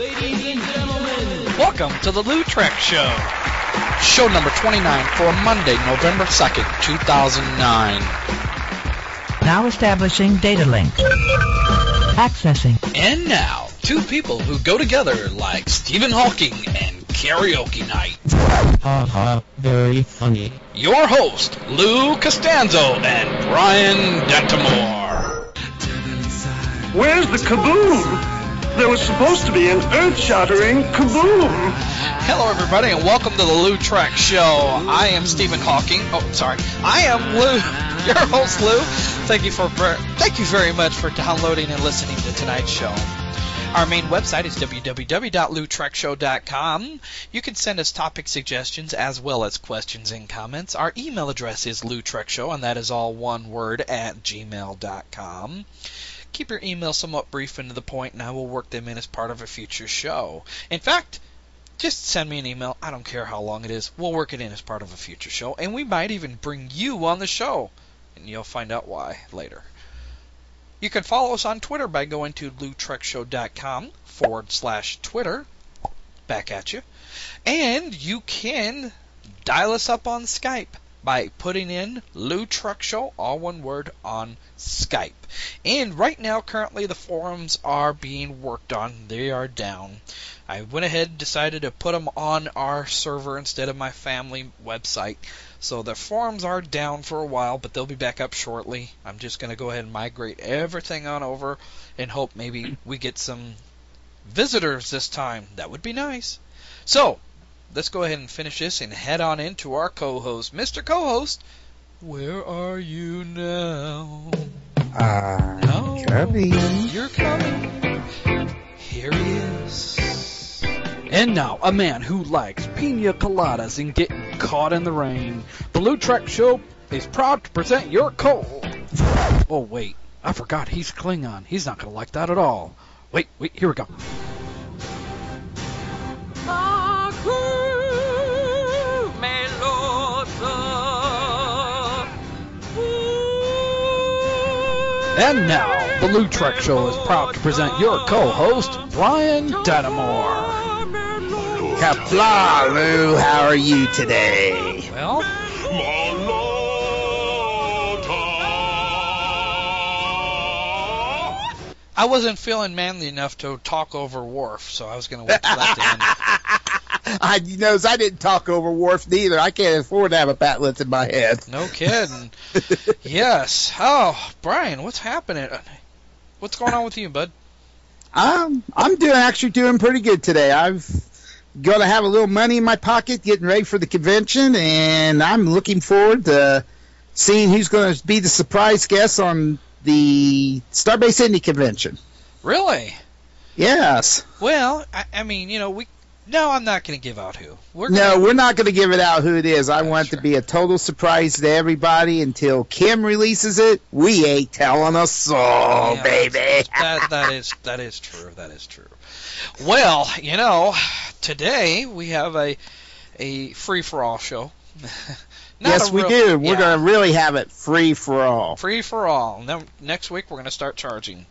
Ladies and gentlemen, welcome to the Lou Trek Show. Show number 29 for Monday, November 2nd, 2009. Now establishing data link. Accessing. And now, two people who go together like Stephen Hawking and karaoke night. Very funny. Your host, Lou Costanzo and Brian Dentimore. Where's the kaboom? There was supposed to be an earth-shattering kaboom. Hello, everybody, and welcome to the Lou Trek Show. I am Stephen Hawking. I am Lou, your host, Lou. Thank you very much for downloading and listening to tonight's show. Our main website is www.loutrekshow.com. You can send us topic suggestions as well as questions and comments. Our email address is loutrekshow, and that is all one word, @gmail.com. Keep your emails somewhat brief and to the point, and I will work them in as part of a future show. In fact, just send me an email. I don't care how long it is. We'll work it in as part of a future show, and we might even bring you on the show, and you'll find out why later. You can follow us on Twitter by going to loutrekshow.com/Twitter. Back at you. And you can dial us up on Skype by putting in Lou Trek Show, all one word, on Skype. And right now, currently, the forums are being worked on. They are down. I went ahead and decided to put them on our server instead of my family website. So the forums are down for a while, but they'll be back up shortly. I'm just going to go ahead and migrate everything on over and hope maybe we get some visitors this time. That would be nice. So, let's go ahead and finish this and head on into our co-host. Mr. Co-host, where are you now? Coming. You're coming. Here he is. And now, a man who likes pina coladas and getting caught in the rain. The Lou Trek Show is proud to present your Oh, wait. I forgot he's Klingon. He's not going to like that at all. Wait, here we go. And now, the Lou Trek Show is proud to present your co-host, Brian Dentimore. Kapla, Lou, how are you today? Well, I wasn't feeling manly enough to talk over Worf, so I was going to wait till that to end. I didn't talk over Worf neither. I can't afford to have a patlets in my head. No kidding. Yes. Oh, Brian, what's happening? What's going on with you, bud? I'm actually doing pretty good today. I've got to have a little money in my pocket, getting ready for the convention, and I'm looking forward to seeing who's going to be the surprise guest on the Starbase Indy convention. Really? Yes. Well, I mean, No, I'm not going to give out who. We're not going to give it out who it is. I want it to be a total surprise to everybody until Kim releases it. We ain't telling a soul, baby. That is true. That is true. Well, today we have a free-for-all show. Yes, we do. We're going to really have it free-for-all. Free-for-all. Then next week we're going to start charging.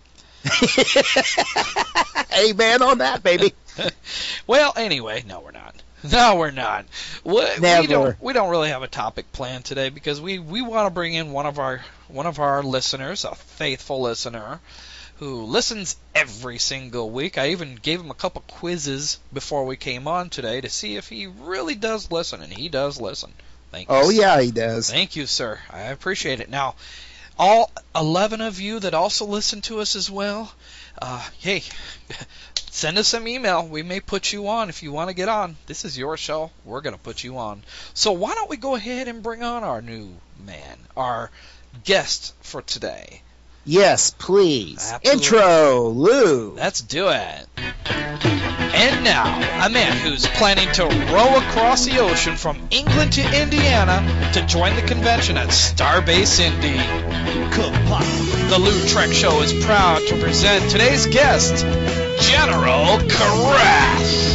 Amen on that, baby. Well, anyway, no, we're not. Never. We don't really have a topic planned today because we want to bring in one of our listeners, a faithful listener who listens every single week. I even gave him a couple quizzes before we came on today to see if he really does listen, and he does listen. Thank you. Oh, yeah, he does. Thank you, sir. I appreciate it. Now, all 11 of you that also listen to us as well, hey, send us some email. We may put you on if you want to get on. This is your show. We're going to put you on. So why don't we go ahead and bring on our new man, our guest for today. Yes, please. Absolutely. Intro, Lou. Let's do it. And now, a man who's planning to row across the ocean from England to Indiana to join the convention at Starbase Indy. The Lou Trek Show is proud to present today's guest, General Karath.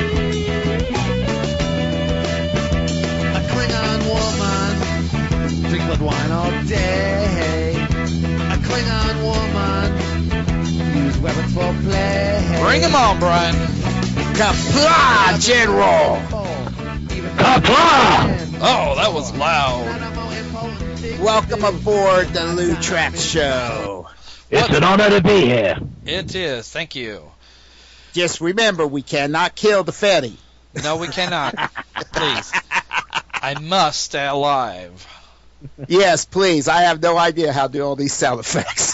A Klingon woman, drink blood wine all day. A Klingon woman, use weapons for play. Bring him on, Brian. Kapla, General! Kapla! Oh, that was loud. Welcome aboard the Lou Trax Show. It's an honor to be here. It is. Thank you. Just remember, we cannot kill the Fetty. No, we cannot. Please. I must stay alive. Yes, please. I have no idea how to do all these sound effects.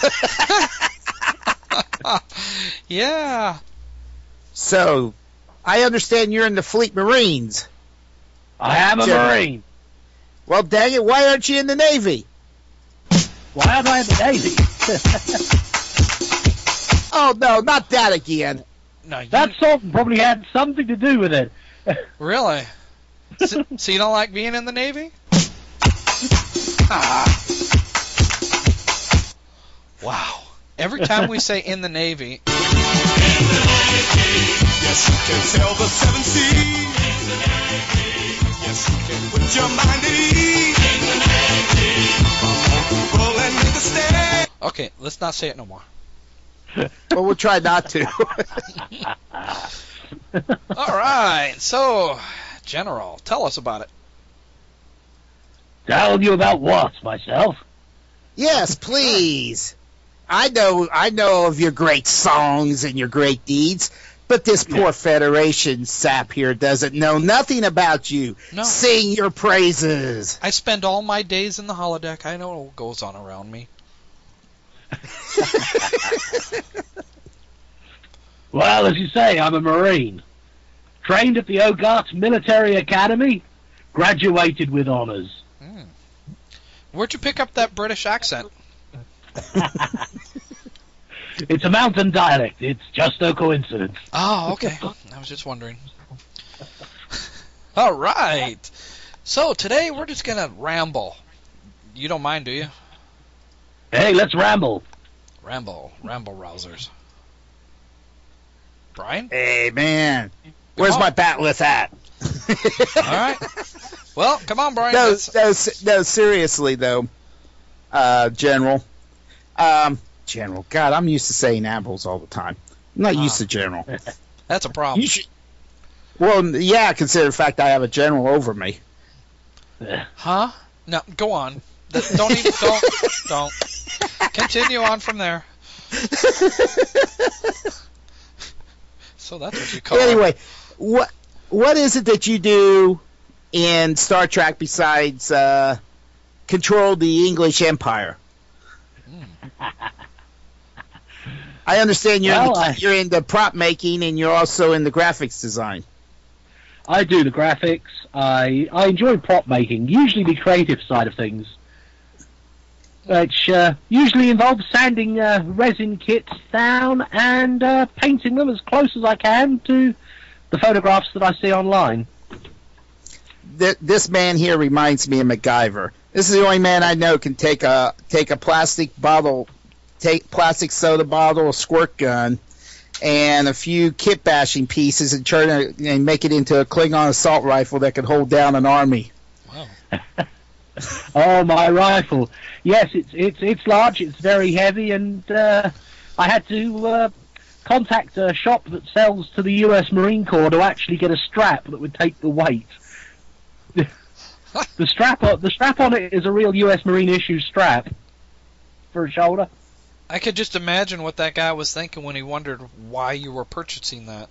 Yeah. So, I understand you're in the Fleet Marines. I am a General. Marine. Well, dang it, why aren't you in the Navy? Why am I in the Navy? Oh, no, not that again. No, you, That song probably had something to do with it. really? So you don't like being in the Navy? Wow. Every time we say in the Navy, Yes, you can sail the seven seas. Yes, you can put your mind at ease. Roll and make a stand. okay, let's not say it no more. Well, we'll try not to. All right. So, General, tell us about it. Tell you about what, myself? Yes, please. I know of your great songs and your great deeds, but this poor Federation sap here doesn't know nothing about you. No. Sing your praises. I spend all my days in the holodeck. I know what goes on around me. Well, as you say, I'm a Marine. Trained at the Hogarth Military Academy, graduated with honors. Where'd you pick up that British accent? It's a mountain dialect. It's just a coincidence. Oh, okay. I was just wondering. All right. So today we're just going to ramble. You don't mind, do you? Hey, let's ramble. Ramble rousers. Brian? Hey, man. Where's on. my batleth at? All right. Well, come on, Brian. No, Let's- no, seriously, though, General. General, God, I'm used to saying Ambrose all the time. I'm not used to General. That's a problem. You should. Well, yeah, consider the fact I have a general over me. Huh? No, go on. Don't. Continue on from there. So that's what you call it. Anyway, what is it that you do in Star Trek besides control the English Empire? I understand you're in the prop making and you're also in the graphics design. I do the graphics. I enjoy prop making, usually the creative side of things, which usually involves sanding resin kits down and painting them as close as I can to the photographs that I see online. This man here reminds me of MacGyver. This is the only man I know can take a plastic soda bottle, a squirt gun, and a few kit bashing pieces and turn it and make it into a Klingon assault rifle that could hold down an army. Wow. Oh, my rifle! Yes, it's large. It's very heavy, and I had to contact a shop that sells to the U.S. Marine Corps to actually get a strap that would take the weight. The strap on it is a real U.S. Marine issue strap for a shoulder. I could just imagine what that guy was thinking when he wondered why you were purchasing that.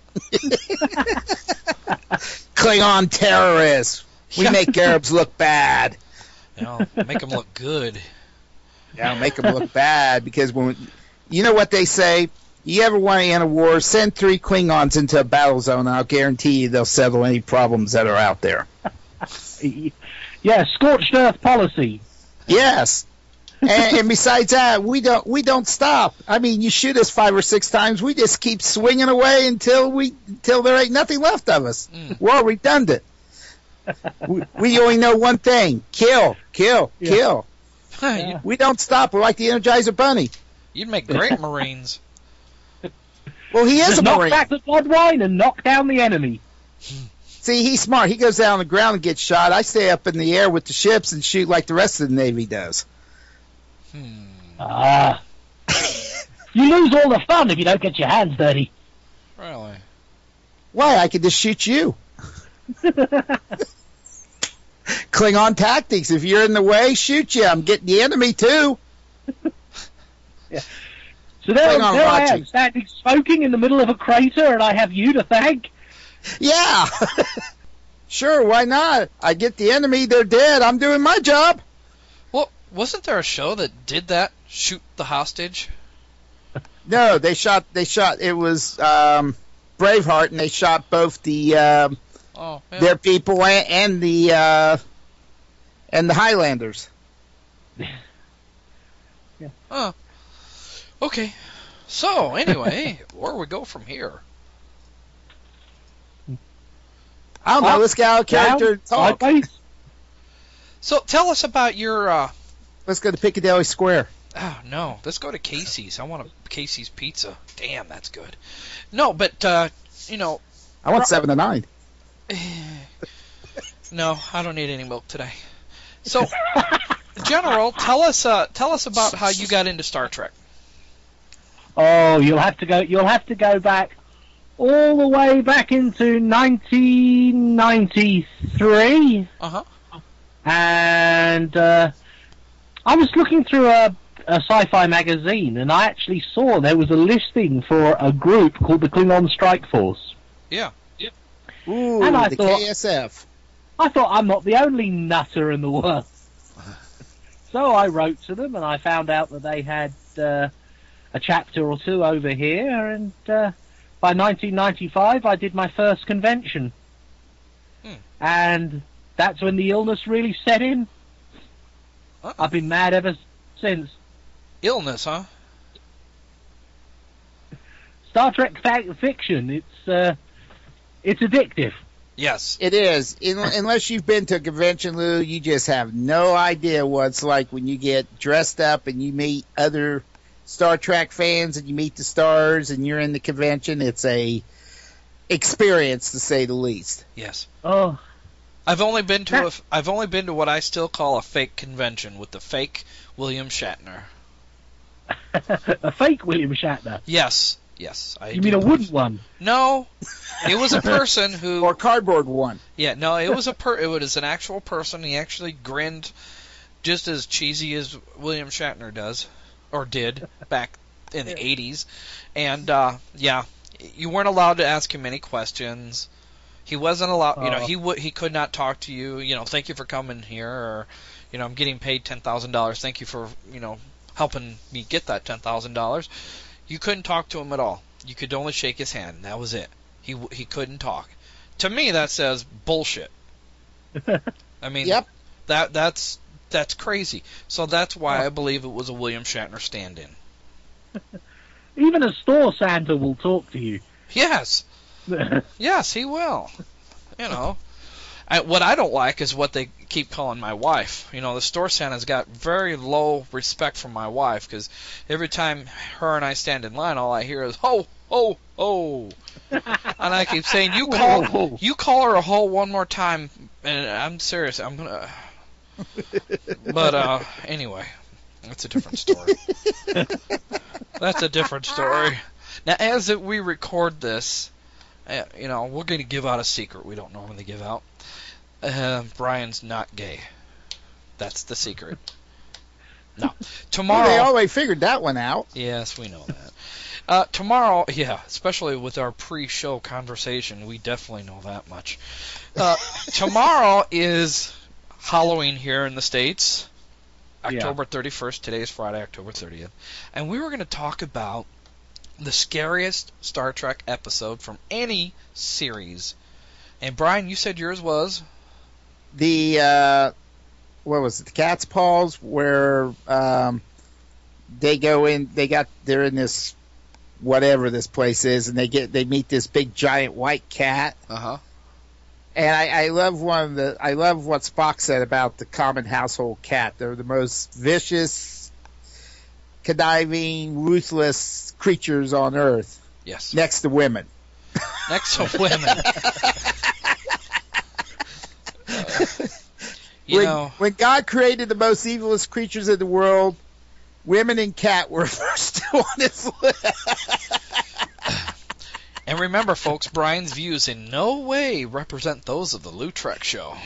Klingon terrorists. We make Arabs look bad. Make them look good. Yeah, make them look bad because you know what they say. You ever want to end a war? Send 3 Klingons into a battle zone, and I'll guarantee you they'll settle any problems that are out there. Yeah, scorched earth policy. Yes. And besides that, we don't stop. I mean, you shoot us 5 or 6 times, we just keep swinging away until there ain't nothing left of us. We're all redundant. We only know one thing: kill. Yeah. We don't stop. We're like the Energizer Bunny. You'd make great Marines. Well, he is Just a knock Marine. back the blood wine and knock down the enemy. See, he's smart. He goes down on the ground and gets shot. I stay up in the air with the ships and shoot like the rest of the Navy does. You lose all the fun if you don't get your hands dirty. Really? Why? I could just shoot you. Klingon tactics. If you're in the way, shoot you. I'm getting the enemy, too. Yeah. So there I am, standing smoking in the middle of a crater, and I have you to thank? Yeah. Sure, why not? I get the enemy, they're dead. I'm doing my job. Well, wasn't there a show that did that? Shoot the hostage? No, they shot. It was Braveheart, and they shot both their people and the Highlanders. Yeah. Oh. Okay. So anyway, where do we go from here? I don't know. Let's get out of character and talk. So tell us about your. Let's go to Piccadilly Square. Oh no, let's go to Casey's. I want a Casey's pizza. Damn, that's good. No, but you know. I want 7 to 9. No, I don't need any milk today. So, General, tell us about how you got into Star Trek. Oh, you'll have to go back all the way back into 1993. Uh-huh. And I was looking through a sci-fi magazine, and I actually saw there was a listing for a group called the Klingon Strike Force. Yeah. Ooh, and I the thought, KSF. I thought I'm not the only nutter in the world. So I wrote to them, and I found out that they had a chapter or two over here, and by 1995 I did my first convention. And that's when the illness really set in. I've been mad ever since. Illness, huh? Star Trek fiction, it's addictive. Yes. It is. Unless you've been to a convention, Lou, you just have no idea what it's like when you get dressed up and you meet other Star Trek fans and you meet the stars and you're in the convention. It's a experience, to say the least. Yes. Oh. I've only been to what I still call a fake convention with the fake William Shatner. A fake William Shatner? Yes. You mean a wooden one? No, it was a person who... Or cardboard one. Yeah, no, it was it was an actual person. He actually grinned just as cheesy as William Shatner does, or did, back in the 80s. And, yeah, you weren't allowed to ask him any questions. He wasn't allowed, he could not talk to you, thank you for coming here, or, I'm getting paid $10,000, thank you for, helping me get that $10,000. You couldn't talk to him at all. You could only shake his hand. That was it. He couldn't talk. To me, that says bullshit. I mean, yep. That's crazy. So that's why I believe it was a William Shatner stand-in. Even a store Santa will talk to you. Yes. Yes, he will. What I don't like is what they keep calling my wife. The store Santa's got very low respect for my wife, because every time her and I stand in line, all I hear is ho, ho, ho. And I keep saying, you call her a hoe one more time, and I'm serious. I'm gonna. But anyway, that's a different story. That's a different story. Now, as we record this, we're going to give out a secret we don't normally give out. Brian's not gay. That's the secret. No. Tomorrow... Well, they always figured that one out. Yes, we know that. Tomorrow, yeah, especially with our pre-show conversation, we definitely know that much. Tomorrow is Halloween here in the States. October 31st. Today is Friday, October 30th. And we were going to talk about the scariest Star Trek episode from any series. And Brian, you said yours was? The, what was it, the Cat's Paws, where they go in, they're in this, whatever this place is, and they meet this big giant white cat. Uh-huh. And I love what Spock said about the common household cat. They're the most vicious, conniving, ruthless creatures on Earth. Yes. Next to women. Next to women. When God created the most evilest creatures in the world, women and cat were first on his list. And remember, folks, Brian's views in no way represent those of the Lou Trek Show.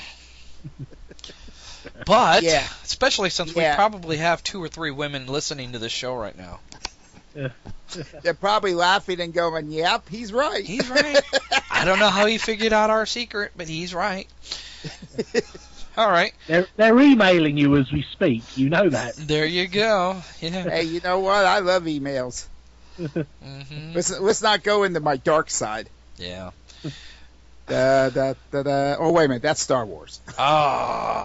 But, Yeah. especially since we Yeah. probably have 2 or 3 women listening to this show right now. They're probably laughing and going, "Yep, he's right." He's right. I don't know how he figured out our secret, but he's right. All right. They're emailing you as we speak. You know that. There you go. Yeah. Hey, you know what? I love emails. Hmm. Let's not go into my dark side. Yeah. Oh, wait a minute. That's Star Wars. Ah.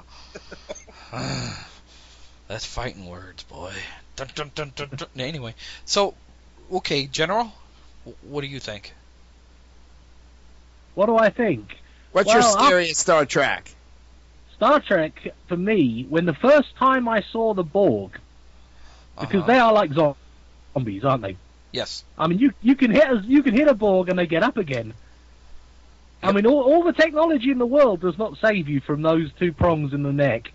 That's fighting words, boy. Dun, dun, dun, dun, dun. Anyway, so, okay, General, what do you think? What do I think? What's Well, your theory of Star Trek? Star Trek, for me, when the first time I saw the Borg, because Uh-huh. they are like zombies, aren't they? Yes. I mean, you can hit a Borg and they get up again. I mean, all the technology in the world does not save you from those 2 prongs in the neck.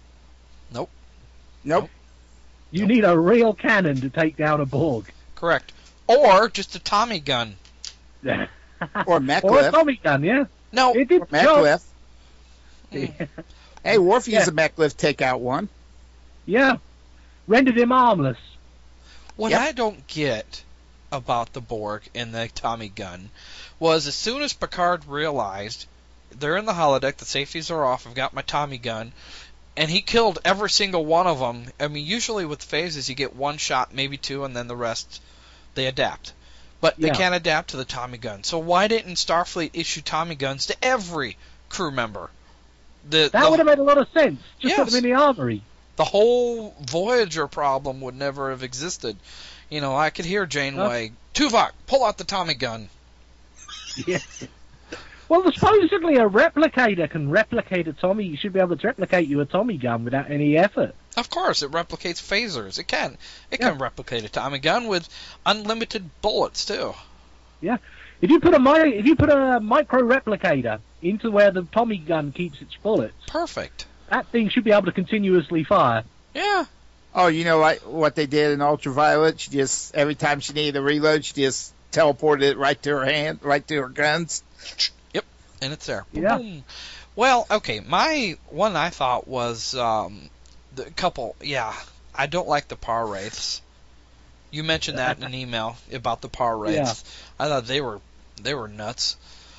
Nope. You need a real cannon to take down a Borg. Correct. Or just a Tommy gun. Or Or a Mechliff. Tommy gun, yeah. No. It did Mechliff. job. Hey, Worf used Yeah. a Mechliff take out one. Yeah. Rendered him armless. What Yep. I don't get about the Borg and the Tommy gun was as soon as Picard realized they're in the holodeck, the safeties are off, I've got my Tommy gun, and he killed every single one of them. I mean, usually with phases you get 1 shot, maybe 2, and then the rest they adapt. But they Yeah. can't adapt to the Tommy gun. So why didn't Starfleet issue Tommy guns to every crew member? That would have made a lot of sense. Just put Yes. them in the armory. The whole Voyager problem would never have existed. You know, I could hear Janeway, Tuvok, pull out the Tommy gun. Yeah. Well, supposedly a replicator can replicate a Tommy. You should be able to replicate you a Tommy gun without any effort. Of course, it replicates phasers. It can replicate a Tommy gun with unlimited bullets too. Yeah. If you put a micro replicator into where the Tommy gun keeps its bullets, Perfect. that thing should be able to continuously fire. Yeah. Oh, you know what they did in Ultraviolet? She just, every time she needed a reload, she just teleported it right to her hand, right to her guns. Yep. And it's there. Yeah. Boom. Well, okay. My one I thought was the couple. Yeah, I don't like the Par Wraiths. You mentioned that in an email about the Par Wraiths. I thought they were nuts.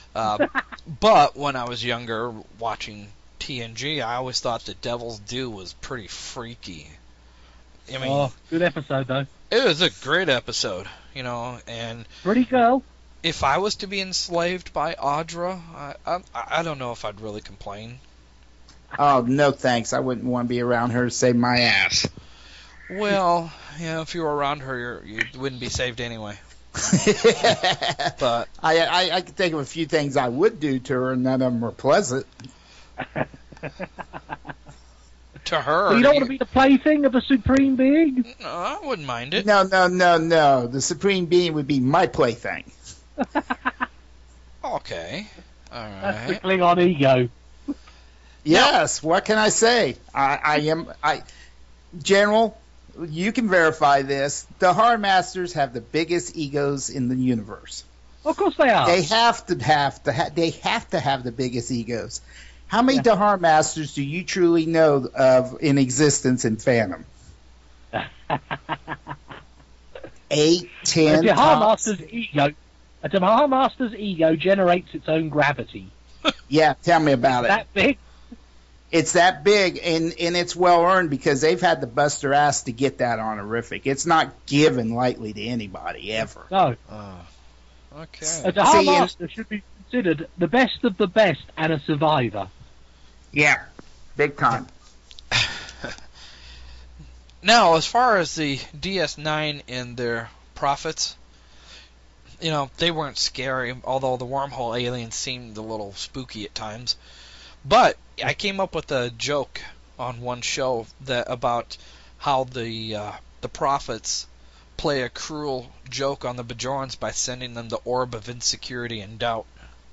But when I was younger, watching TNG, I always thought that Devil's Due was pretty freaky. I mean, Good episode, though. it was a great episode, you know, and Pretty girl. if I was to be enslaved by Audra, I don't know if I'd really complain. Oh, no thanks. I wouldn't want to be around her to save my ass. Well, yeah, if you were around her, you wouldn't be saved anyway. But I can think of a few things I would do to her, and none of them were pleasant. to her, So you don't want to be the plaything of a supreme being? No, I wouldn't mind it. No. The Supreme Being would be my plaything. Okay, all That's the right. Klingon ego. Yes, what can I say? General, you can verify this. The Hard Masters have the biggest egos in the universe. Of course they are. They have to have the biggest egos. How many Dahar Masters do you truly know of in existence in Phantom? 8, 10. A tops? Dahar Master's ego generates its own gravity. Yeah, tell me about it. That big. It's that big, and it's well earned because they've had to bust their ass to get that honorific. It's not given lightly to anybody ever. No. Okay. A Dahar See, Master should be considered the best of the best and a survivor. Yeah, big time. Now, as far as the DS9 and their prophets, you know, they weren't scary, although the wormhole aliens seemed a little spooky at times. But I came up with a joke on one show about how the prophets play a cruel joke on the Bajorans by sending them the orb of insecurity and doubt.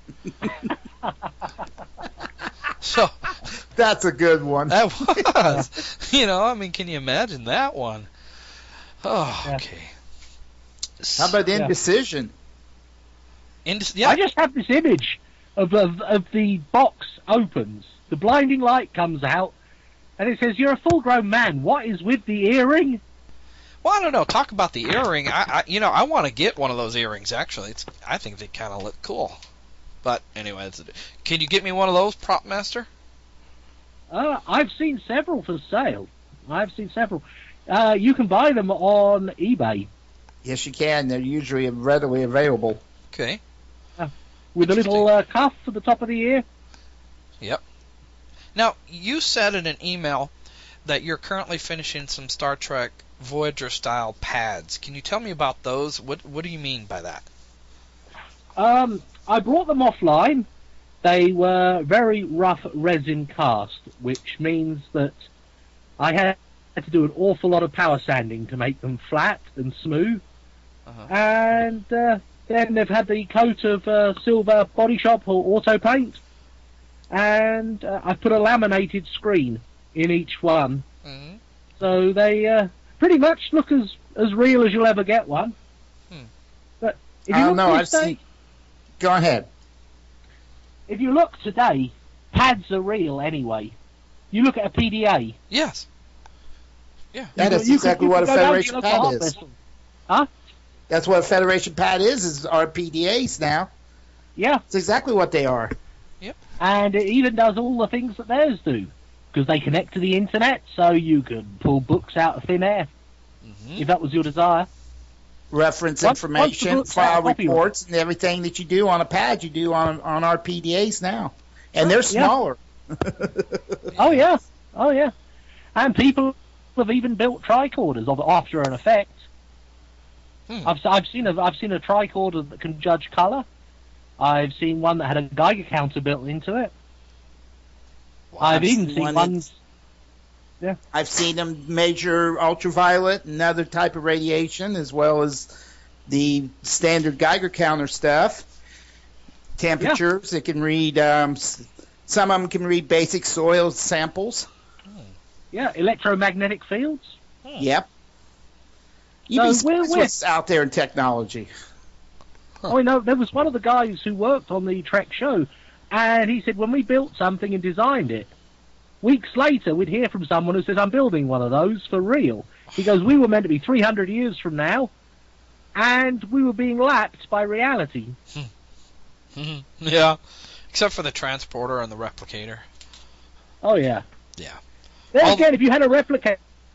So That's a good one. that was, you know, I mean, can you imagine that one? Oh, Yeah. okay. How about indecision? Yeah. I just have this image of the box opens, the blinding light comes out, and it says, "You're a full-grown man. What is with the earring?" Well, I don't know. Talk about the earring. I want to get one of those earrings. Actually, I think they kind of look cool. But anyway, can you get me one of those, Prop Master? I've seen several for sale. I've seen several. You can buy them on eBay. Yes, you can. They're usually readily available. Okay. With a little cuff at the top of the ear. Yep. Now, you said in an email that you're currently finishing some Star Trek Voyager-style pads. Can you tell me about those? What do you mean by that? I brought them offline. They were very rough resin cast, which means that I had to do an awful lot of power sanding to make them flat and smooth. And then they've had the coat of silver Body Shop or auto paint, and I put a laminated screen in each one, so they pretty much look as real as you'll ever get one. But if you look today, go ahead. If you look today, pads are real anyway. You look at a PDA. Yes. Yeah. That is exactly what a Federation pad is. Huh? That's what a Federation pad is our PDAs now. Yeah. It's exactly what they are. Yep. And it even does all the things that theirs do. Because they connect to the internet, so you could pull books out of thin air, if that was your desire. Reference information, file reports, and everything that you do on a pad, you do on our PDAs now. And they're smaller. Oh, yeah. Oh, yeah. And people have even built tricorders of After an Effect. I've seen a tricorder that can judge color. I've seen one that had a Geiger counter built into it. Well, I've even seen ones. Yeah. I've seen them measure ultraviolet and other type of radiation, as well as the standard Geiger counter stuff. Temperatures. It can read. Some of them can read basic soil samples. Yeah, electromagnetic fields. Yep. You'd be surprised what's out there in technology. Oh, no, there was one of the guys who worked on the Trek show, and he said when we built something and designed it, weeks later we'd hear from someone who says, "I'm building one of those for real." He goes, "We were meant to be 300 years from now, and we were being lapped by reality." Yeah, except for the transporter and the replicator. Oh, yeah. Yeah. Then again, if you had a replicator,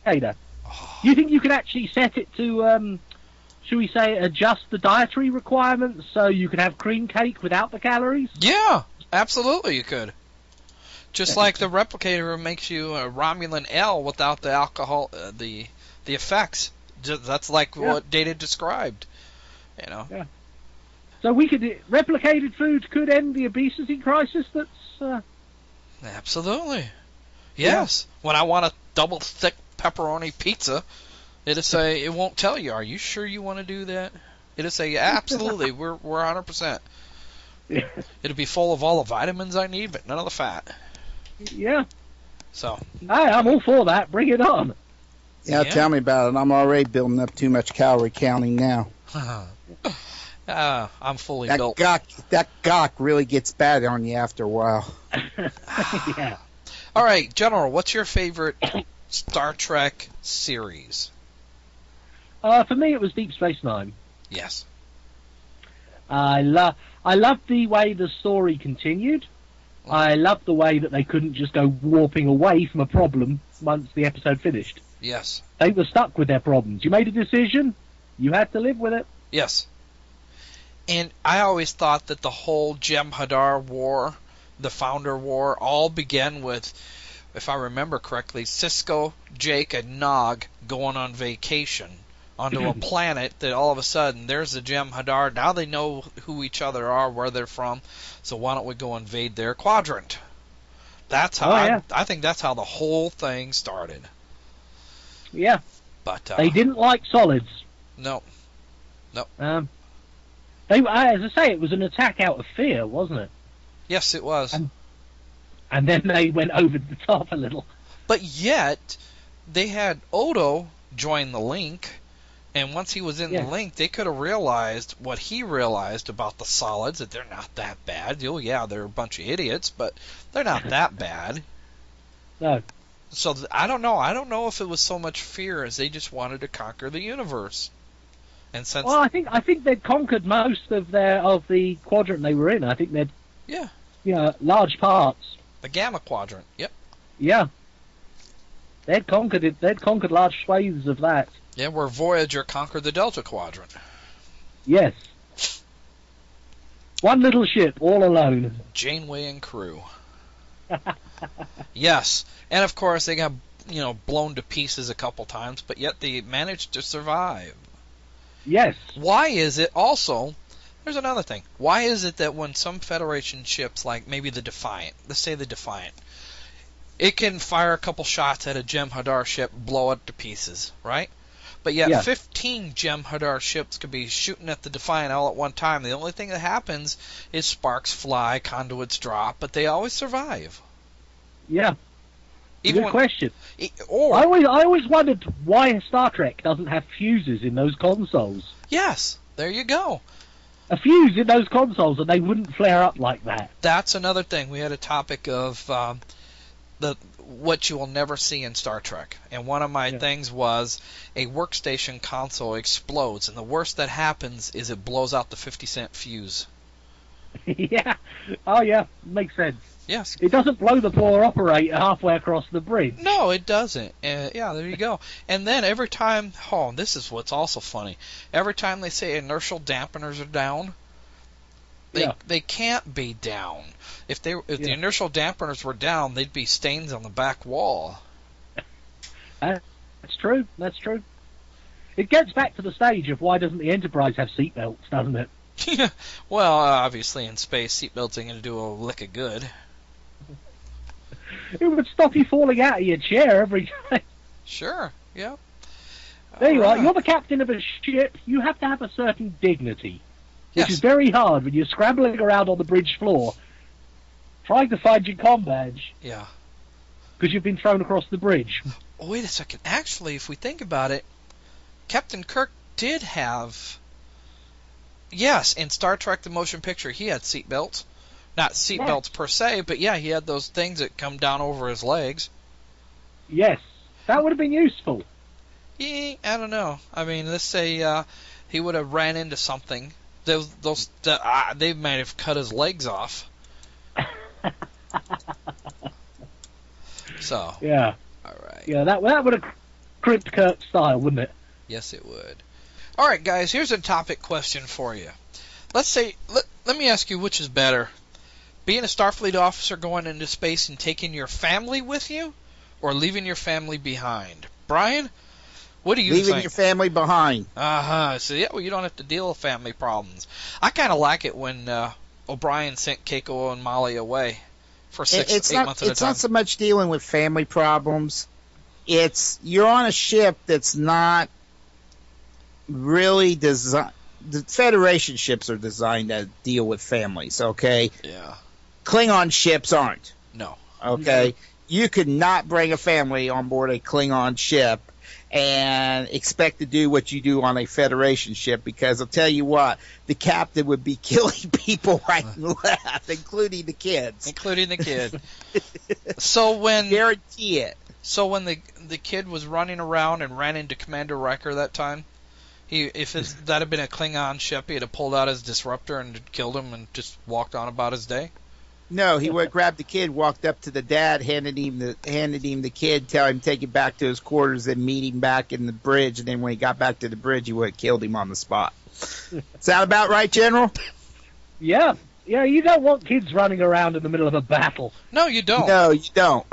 do you think you could actually set it to, should we say, adjust the dietary requirements so you could have cream cake without the calories? Yeah, absolutely you could. Just like the replicator makes you a Romulan L without the alcohol, the effects. That's like what Data described. You know. Yeah. So we could replicated food could end the obesity crisis. That's. Absolutely. Yes. Yeah. When I want a double thick pepperoni pizza, it'll say, it won't tell you, "Are you sure you want to do that?" It'll say, "Absolutely, we're 100%. Yeah. It'll be full of all the vitamins I need, but none of the fat." Yeah. So. I'm all for that. Bring it on. Yeah, tell me about it. I'm already building up too much calorie counting now. I'm fully built. That gawk really gets bad on you after a while. Yeah. All right, General, what's your favorite Star Trek series? For me, it was Deep Space Nine. Yes. I loved the way the story continued. I loved the way that they couldn't just go warping away from a problem once the episode finished. Yes. They were stuck with their problems. You made a decision, you had to live with it. Yes. And I always thought that the whole Jem'Hadar War, the Founder War, all began with, if I remember correctly, Sisko, Jake, and Nog going on vacation onto a planet that all of a sudden there's the Jem'Hadar. Now they know who each other are, where they're from, so why don't we go invade their quadrant? That's how I think that's how the whole thing started. Yeah. But they didn't like solids. No. They, as I say, it was an attack out of fear, wasn't it? Yes, it was. And then they went over the top a little. But yet, they had Odo join the Link, And once he was in Yeah. the link, they could have realized what he realized about the solids, that they're not that bad. Oh, yeah, they're a bunch of idiots, but they're not that bad. No. So I don't know. I don't know if it was so much fear as they just wanted to conquer the universe. And since Well, I think they'd conquered most of the quadrant they were in. I think they'd yeah, large parts. the Gamma Quadrant. Yep. Yeah. They'd conquered it. They'd conquered large swathes of that. Yeah, where Voyager conquered the Delta Quadrant. Yes. One little ship, all alone. Janeway and crew. Yes, and of course they got blown to pieces a couple times, but yet they managed to survive. Yes. Why is it also? There's another thing. Why is it that when some Federation ships, like maybe the Defiant, let's say the Defiant, it can fire a couple shots at a Jem'Hadar ship, blow it to pieces, right? But yet Yeah. 15 Jem'Hadar ships could be shooting at the Defiant all at one time. The only thing that happens is sparks fly, conduits drop, but they always survive. Yeah. Good question. Or I always wondered why Star Trek doesn't have fuses in those consoles. yes, there you go. A fuse in those consoles, and they wouldn't flare up like that. That's another thing. We had a topic of what you will never see in Star Trek, and one of my things was a workstation console explodes, and the worst that happens is it blows out the 50-cent fuse. Yeah. Oh, yeah. Makes sense. Yes. It doesn't blow the poor operator halfway across the bridge. No, it doesn't. Yeah, there you go. And then every time, this is what's also funny. Every time they say inertial dampeners are down, they can't be down. If the inertial dampeners were down, they'd be stains on the back wall. That's true. That's true. It gets back to the stage of why doesn't the Enterprise have seatbelts, doesn't it? Well, obviously in space, seatbelts ain't going to do a lick of good. It would stop you falling out of your chair every time. Sure, yeah. There you All are. You're the captain of a ship. You have to have a certain dignity, which Yes. is very hard when you're scrambling around on the bridge floor, trying to find your comm badge Yeah. because you've been thrown across the bridge. Oh, wait a second. Actually, if we think about it, Captain Kirk did have... Yes, in Star Trek the Motion Picture, he had seatbelts. Not seatbelts per se, but yeah, he had those things that come down over his legs. Yes, that would have been useful. I don't know. I mean, let's say he would have ran into something. They might have cut his legs off. So. Yeah. All right. Yeah, that would have crimped Kirk's style, wouldn't it? Yes, it would. All right, guys, here's a topic question for you. Let's say, let me ask you which is better, being a Starfleet officer going into space and taking your family with you, or leaving your family behind? Brian, what do you think? Leaving your family behind. So, yeah, well, you don't have to deal with family problems. I kind of like it when O'Brien sent Keiko and Molly away for 8 months at a time. It's not so much dealing with family problems. It's you're on a ship that's not really designed. The Federation ships are designed to deal with families, okay? Yeah. Klingon ships aren't. No. Okay? You could not bring a family on board a Klingon ship and expect to do what you do on a Federation ship, because I'll tell you what, the captain would be killing people right and left, including the kids. Including the kid. So when Guarantee it. So when the kid was running around and ran into Commander Riker that time, that had been a Klingon ship, he'd have pulled out his disruptor and killed him and just walked on about his day. No, he would have grabbed the kid, walked up to the dad, handed him the kid, tell him to take it back to his quarters, and meet him back in the bridge. And then when he got back to the bridge, he would have killed him on the spot. Sound about right, General? Yeah. Yeah, you don't want kids running around in the middle of a battle. No, you don't. No, you don't.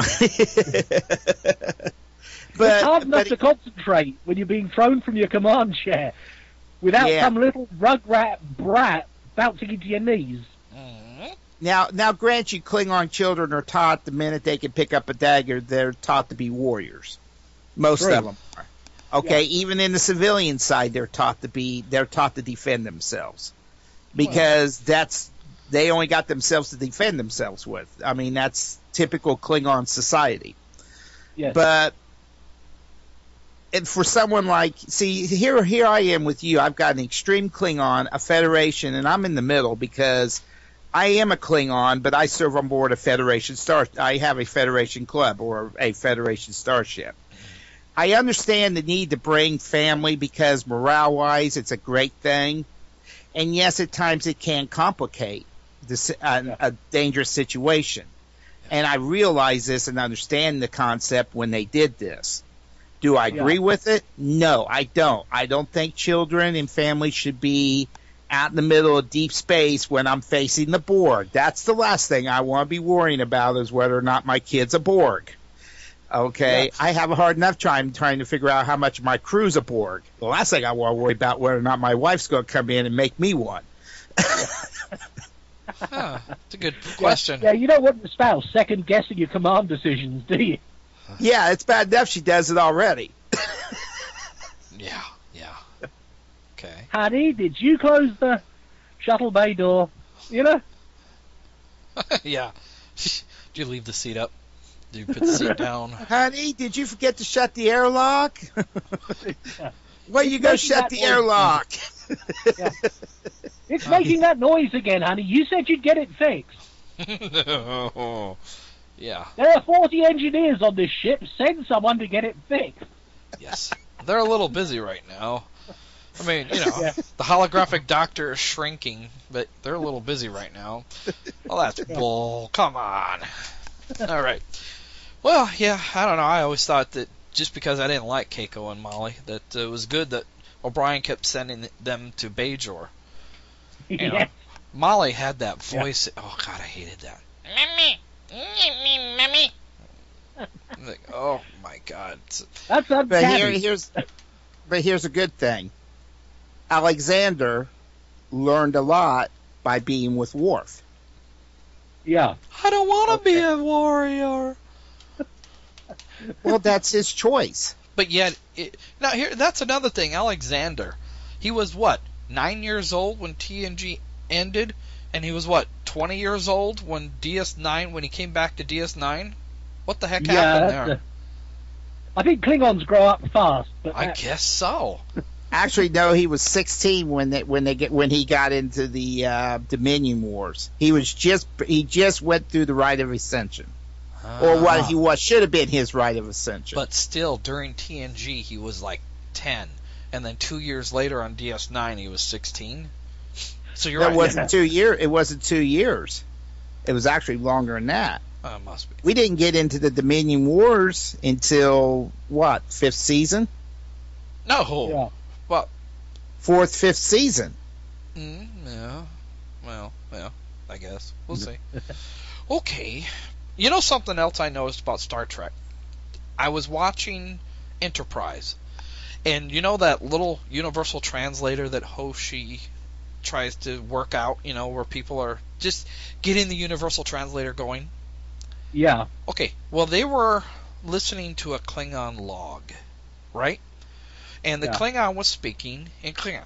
It's hard enough to concentrate when you're being thrown from your command chair without some little rugrat brat bouncing into your knees. Now, grant you, Klingon children are taught the minute they can pick up a dagger, they're taught to be warriors. Most of them are. Okay, even in the civilian side, they're taught to defend themselves, because they only got themselves to defend themselves with. I mean, that's typical Klingon society. Yes. But and for someone like, see, here I am with you. I've got an Extreme Klingon, a Federation, and I'm in the middle because I am a Klingon, but I serve on board a Federation star. I have a Federation club or a Federation starship. I understand the need to bring family because morale-wise, it's a great thing. And yes, at times it can complicate a dangerous situation. And I realize this and understand the concept when they did this. Do I agree with it? No, I don't. I don't think children and families should be out in the middle of deep space when I'm facing the Borg. That's the last thing I want to be worrying about is whether or not my kid's a Borg. Okay? Yeah. I have a hard enough time trying to figure out how much of my crew's a Borg. The last thing I want to worry about whether or not my wife's going to come in and make me one. That's a good question. Yeah, you don't want the spouse second-guessing your command decisions, do you? Yeah, it's bad enough she does it already. Yeah. Okay. Honey, did you close the shuttle bay door? You know? Yeah. Did you leave the seat up? Did you put the seat down? Honey, did you forget to shut the airlock? Well, you go shut the airlock. Yeah. It's making that noise again, honey. You said you'd get it fixed. Yeah. There are 40 engineers on this ship. Send someone to get it fixed. Yes. They're a little busy right now. I mean, the holographic doctor is shrinking, but they're a little busy right now. Well, that's bull. Come on. All right. Well, yeah, I don't know. I always thought that just because I didn't like Keiko and Molly, that it was good that O'Brien kept sending them to Bajor. You know, Molly had that voice. Yeah. Oh, God, I hated that. Mommy. Like, oh, my God. That's But here's a good thing. Alexander learned a lot by being with Worf. Yeah. I don't want to be a warrior. Well, that's his choice. But yet, that's another thing. Alexander, he was what, 9 years old when TNG ended, and he was what, 20 years old when DS9, when he came back to DS9. What the heck happened there? I think Klingons grow up fast. But I guess so. Actually, no, he was 16 when he got into the Dominion Wars. He just went through the Rite of Ascension. Or what should have been his Rite of Ascension. But still, during TNG, he was like 10. And then 2 years later on DS9, he was 16. So you're right. It wasn't 2 years. It wasn't 2 years. It was actually longer than that. Must be. We didn't get into the Dominion Wars until, what, 5th season? No. Yeah. What? 4th, 5th season. Yeah. Well, I guess. We'll see. Okay. You know something else I noticed about Star Trek? I was watching Enterprise, and you know that little universal translator that Hoshi tries to work out, where people are just getting the universal translator going? Yeah. Okay, well, they were listening to a Klingon log, right? And the Klingon was speaking in Klingon.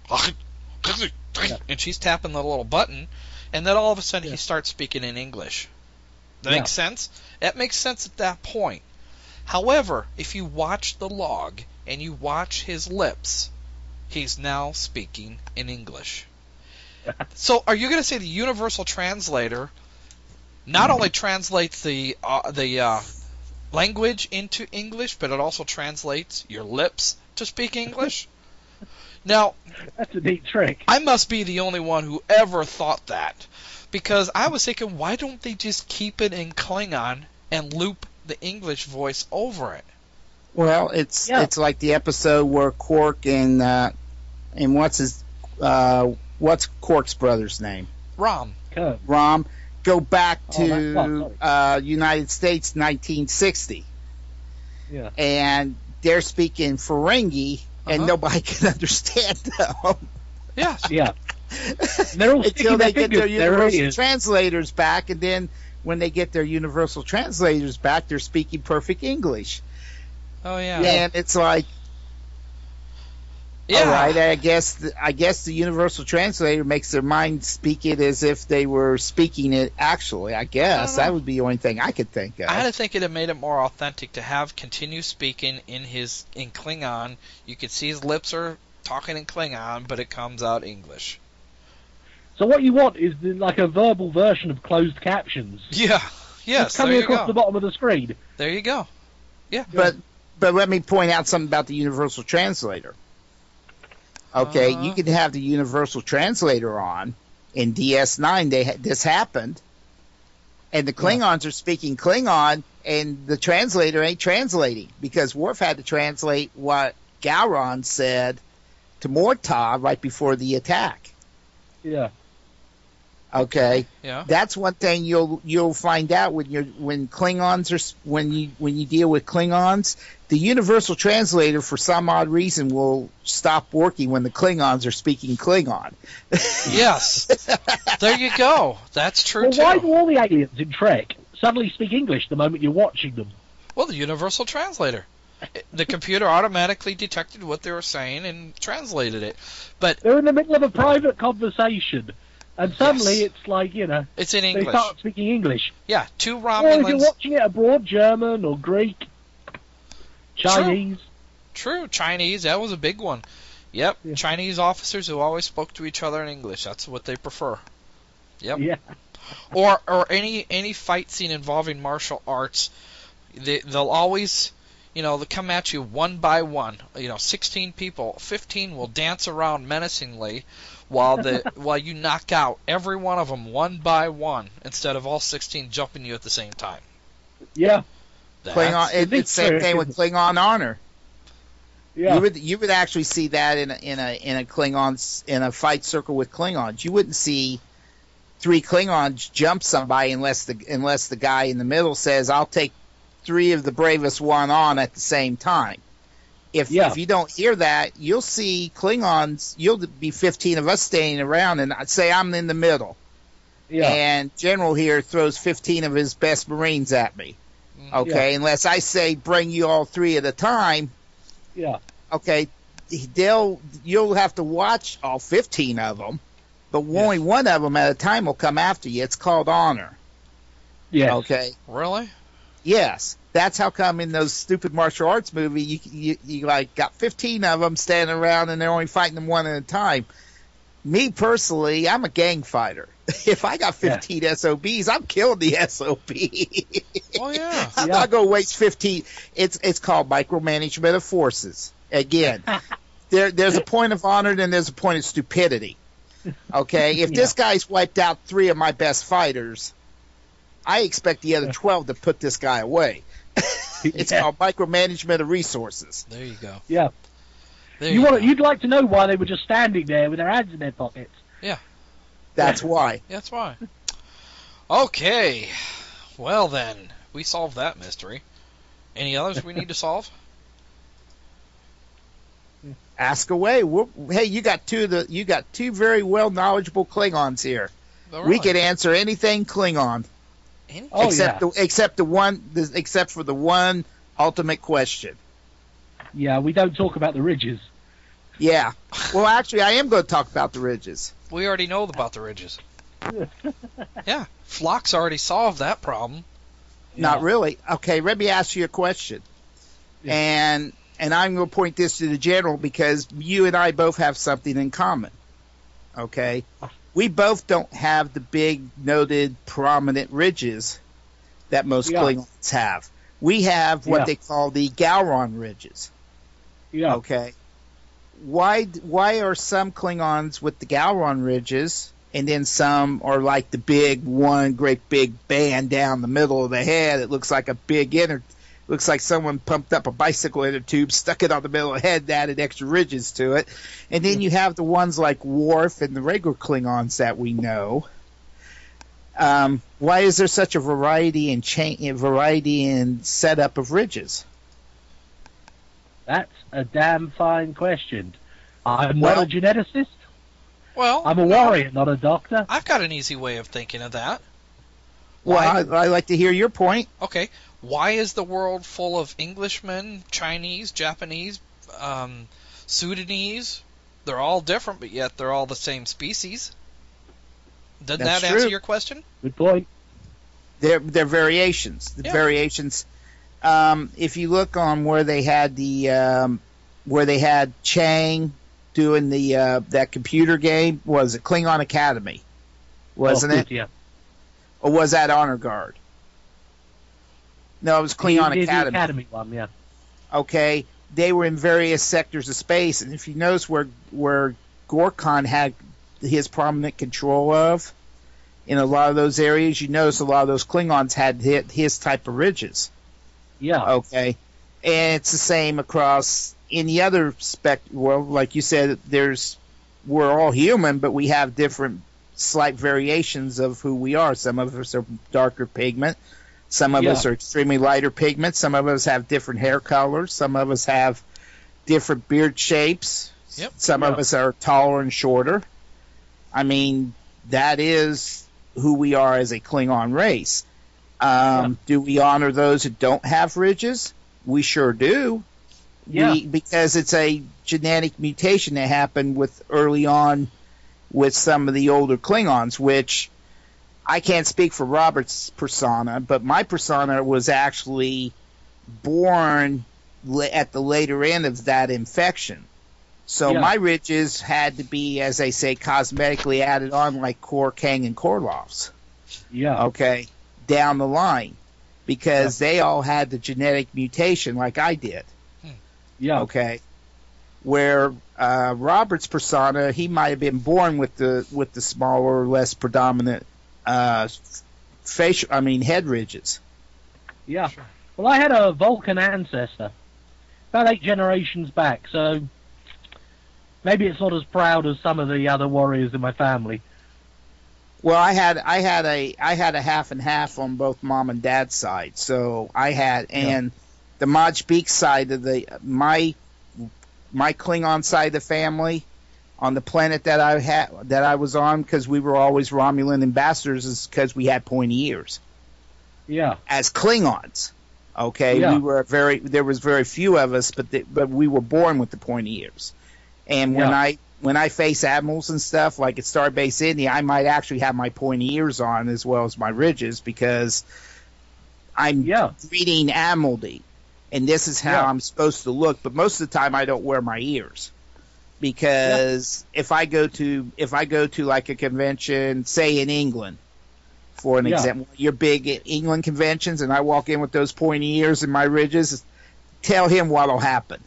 And she's tapping the little button, and then all of a sudden he starts speaking in English. That makes sense? That makes sense at that point. However, if you watch the log and you watch his lips, he's now speaking in English. So are you going to say the universal translator not only translates the language into English, but it also translates your lips to speak English? Now, that's a neat trick. I must be the only one who ever thought that. Because I was thinking, why don't they just keep it in Klingon and loop the English voice over it? Well, it's like the episode where Quark and what's Quark's brother's name? Rom. Rom go back to United States 1960. Yeah. And they're speaking Ferengi, and nobody can understand them. Yes. Yeah. They're all until they get their universal universal translators back, and then when they get their universal translators back, they're speaking perfect English. Oh, yeah. And it's like... Yeah. All right, I guess the universal translator makes their mind speak it as if they were speaking it actually. I guess that would be the only thing I could think of. I had to think it had made it more authentic to have continue speaking in Klingon. You could see his lips are talking in Klingon, but it comes out English. So what you want is like a verbal version of closed captions. Yeah. Yes. It's coming there you across go. the bottom of the screen. There you go. Yeah. But let me point out something about the universal translator. Okay, you could have the universal translator on in DS9. This happened, and the Klingons are speaking Klingon, and the translator ain't translating because Worf had to translate what Gowron said to Mortov right before the attack. Yeah. Okay. Yeah. That's one thing you'll find out when you deal with Klingons. The universal translator, for some odd reason, will stop working when the Klingons are speaking Klingon. Yes. There you go. That's true Well, too. why do all the aliens in Trek suddenly speak English the moment you're watching them? Well, the universal translator. The computer automatically detected what they were saying and translated it. But They're in the middle of a private conversation, and suddenly Yes. it's like, it's in they English. start speaking English. Yeah, two Or if you're Romulans. watching it abroad, German or Greek, Chinese. True, Chinese. That was a big one. Yep, Yeah. Chinese officers who always spoke to each other in English. That's what they prefer. Yep. Yeah. Or any fight scene involving martial arts, they'll always, they'll come at you one by one. 16 people, 15 will dance around menacingly while you knock out every one of them one by one instead of all 16 jumping you at the same time. Yeah. Klingon, it's the same thing with Klingon honor. Yeah. You would actually see that in a Klingons in a fight circle with Klingons. You wouldn't see 3 Klingons jump somebody unless the guy in the middle says, "I'll take 3 of the bravest one on at the same time." If you don't hear that, you'll see Klingons. You'll be 15 of us standing around, and I'd say I'm in the middle. Yeah. And General here throws 15 of his best Marines at me. Okay, unless I say bring you all 3 at a time. Yeah. Okay, you'll have to watch all 15 of them, but only one of them at a time will come after you. It's called honor. Yeah. Okay. Really? Yes, that's how come in those stupid martial arts movies you like got 15 of them standing around and they're only fighting them one at a time. Me personally, I'm a gang fighter. If I got 15 SOBs, I'm killing the SOB. Oh yeah. I'm not going to waste 15. It's called micromanagement of forces. Again, there's a point of honor and there's a point of stupidity. Okay, if this guy's wiped out 3 of my best fighters, I expect the other 12 to put this guy away. It's called micromanagement of resources. There you go. Yeah. There you go. You'd like to know why they were just standing there with their hands in their pockets. Yeah. That's why. That's why. Okay. Well then, we solved that mystery. Any others we need to solve? Ask away. Hey, you got two very well knowledgeable Klingons here. Oh, We really? can answer anything Klingon, Oh, except for the one ultimate question. Yeah, we don't talk about the ridges. Yeah. Well, actually, I am going to talk about the ridges. We already know about the ridges. Yeah. Phlox already solved that problem. Not really. Okay, let me ask you a question. Yeah. And I'm going to point this to the general because you and I both have something in common. Okay? We both don't have the big, noted, prominent ridges that most Klingons have. We have what they call the Gowron ridges. Yeah. Okay? Why are some Klingons with the Gowron ridges and then some are like the big one great big band down the middle of the head? It looks like a big looks like someone pumped up a bicycle inner tube, stuck it on the middle of the head, and added extra ridges to it. And then you have the ones like Worf and the regular Klingons that we know. Why is there such a variety in setup of ridges? That's a damn fine question. I'm not a geneticist. Well, I'm a warrior, not a doctor. I've got an easy way of thinking of that. Well, I like to hear your point. Okay. Why is the world full of Englishmen, Chinese, Japanese, Sudanese. They're all different, but yet they're all the same species. Doesn't That's that answer true. your question? Good point. They're variations. The Yeah. variations. If you look on where they had Chang doing that computer game, was it Klingon Academy? Wasn't it? Yeah. Or was that Honor Guard? No, it was Klingon The Academy. Academy one, yeah. Okay, they were in various sectors of space, and if you notice where Gorkon had his prominent control of, in a lot of those areas, you notice a lot of those Klingons had his type of ridges. Yeah. Okay, and it's the same across any other well, like you said, we're all human, but we have different slight variations of who we are. Some of us are darker pigment. Some of us are extremely lighter pigment. Some of us have different hair colors. Some of us have different beard shapes. Yep. Some of us are taller and shorter. I mean, that is who we are as a Klingon race. Do we honor those who don't have ridges? We sure do. Yeah. Because it's a genetic mutation that happened early on with some of the older Klingons, which I can't speak for Robert's persona, but my persona was actually born at the later end of that infection. So my ridges had to be, as they say, cosmetically added on like Kang and Korloff's. Yeah. Okay, down the line, because they all had the genetic mutation like I did. Yeah. Okay, where Robert's persona, he might have been born with the smaller, less predominant head ridges. Yeah. Well, I had a Vulcan ancestor about 8 generations back, so maybe it's not as proud as some of the other warriors in my family. Well, I had a half and half on both mom and dad's side. So and the Maj Beek side of my Klingon side of the family on the planet that I was on, because we were always Romulan ambassadors, is because we had pointy ears. Yeah. As Klingons, okay, Yeah. there was very few of us, but we were born with the pointy ears. And when I face admirals and stuff, like at Starbase India, I might actually have my pointy ears on as well as my ridges, because I'm reading Admiralty, and this is how I'm supposed to look. But most of the time, I don't wear my ears, because if I go to like a convention, say in England, for an example, your big England conventions, and I walk in with those pointy ears and my ridges, tell him what'll happen.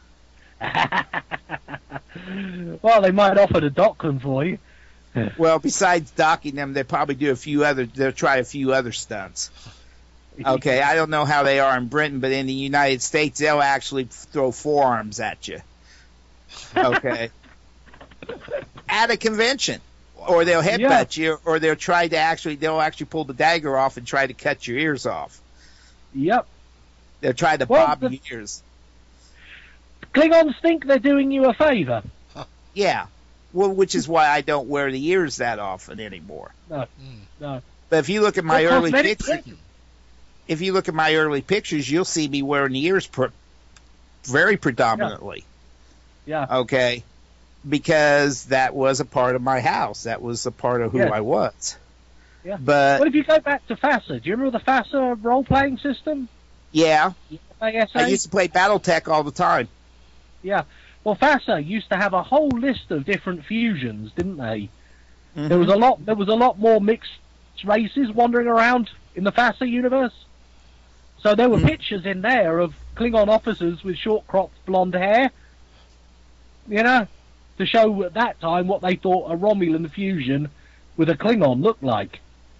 Well, they might offer to dock them for you. Well, besides docking them, they'll probably do they'll try a few other stunts. Okay, I don't know how they are in Britain, but in the United States, they'll actually throw forearms at you. Okay. At a convention. Or they'll headbutt you, or they'll actually pull the dagger off and try to cut your ears off. Yep. They'll try to bob your ears. Klingons think they're doing you a favor. Yeah. Well, which is why I don't wear the ears that often anymore. No. But if you look at my early pictures, you'll see me wearing the ears very predominantly. Yeah. Okay. Because that was a part of my house. That was a part of who I was. Yeah. But what if you go back to FASA? Do you remember the FASA role-playing system? Yeah. ASA? I used to play BattleTech all the time. Yeah. Well, FASA used to have a whole list of different fusions, didn't they? Mm-hmm. There was a lot more mixed races wandering around in the FASA universe. So there were pictures in there of Klingon officers with short cropped blonde hair. You know, to show at that time what they thought a Romulan fusion with a Klingon looked like.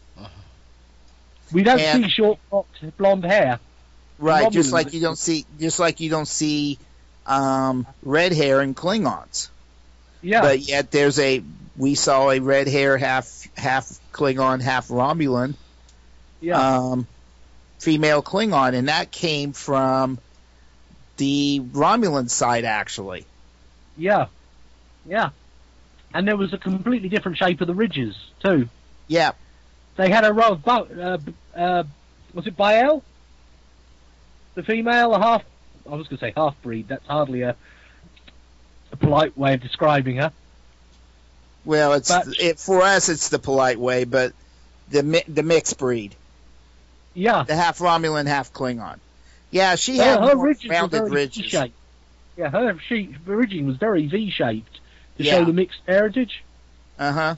We don't see short cropped blonde hair. Right, just like you don't see red hair in Klingons. Yeah. But yet we saw a red hair half Klingon, half Romulan. Yeah. Female Klingon, and that came from the Romulan side, actually. Yeah. Yeah. And there was a completely different shape of the ridges, too. Yeah. They had a row of was it Bael? The female, I was going to say half-breed. That's hardly a the polite way of describing her. Well, But- for us it's the polite way, but the mixed breed, Yeah. the half Romulan, half Klingon. Yeah, she Her had more ridges were rounded very ridges. V-shaped. Yeah, her ridging was very V-shaped to Yeah. show the mixed heritage. Uh huh.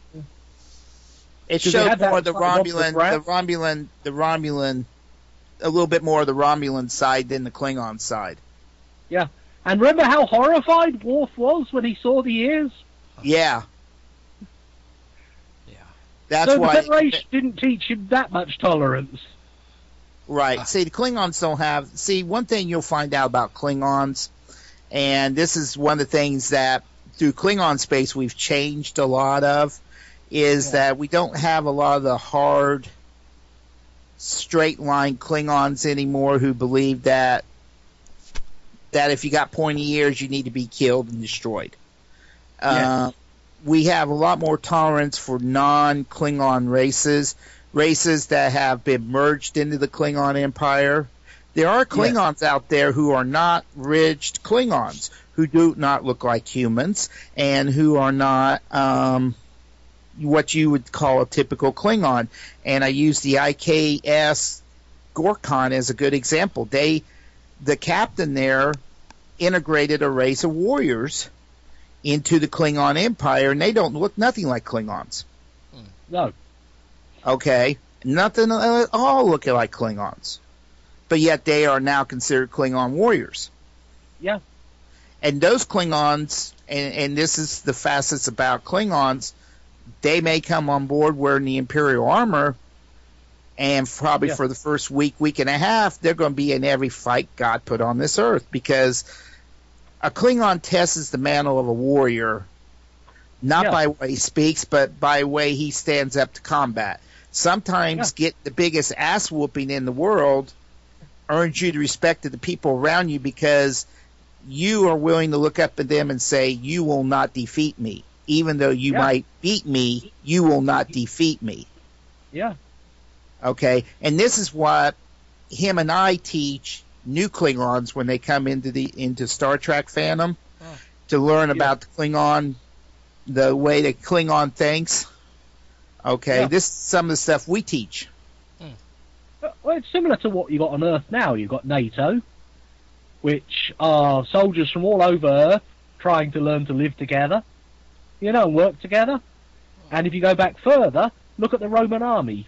It 'Cause they showed had that more the slightly off the Romulan, a little bit more of the Romulan side than the Klingon side. Yeah. And remember how horrified Worf was when he saw the ears? Yeah. Yeah. That's so why. the Federation didn't teach him that much tolerance. Right. See, the Klingons don't have. See, one thing you'll find out about Klingons, and this is one of the things that through Klingon space we've changed a lot of, is that we don't have a lot of the hard, straight line Klingons anymore who believe that if you got pointy ears, you need to be killed and destroyed. We have a lot more tolerance for non-Klingon races that have been merged into the Klingon Empire. There are Klingons out there who are not ridged Klingons, who do not look like humans, and who are not what you would call a typical Klingon. And I use the IKS Gorkon as a good example. The captain there integrated a race of warriors into the Klingon Empire, and they don't look nothing like Klingons. No. Okay? Nothing at all looking like Klingons. But yet they are now considered Klingon warriors. Yeah. And those Klingons, and this is the facets about Klingons, they may come on board wearing the Imperial armor, and probably for the first week and a half, they're going to be in every fight God put on this earth, because a Klingon tests the mantle of a warrior, not by way he speaks, but by way he stands up to combat. Sometimes get the biggest ass whooping in the world earns you the respect of the people around you, because you are willing to look up at them and say, you will not defeat me. Even though you might beat me, you will not defeat me. Yeah. Okay? And this is what him and I teach new Klingons when they come into Star Trek fandom, to learn about the Klingon, the way the Klingon thinks. Okay? This is some of the stuff we teach. Well, it's similar to what you got on Earth now. You've got NATO, which are soldiers from all over Earth trying to learn to live together, and work together. And if you go back further, look at the Roman army.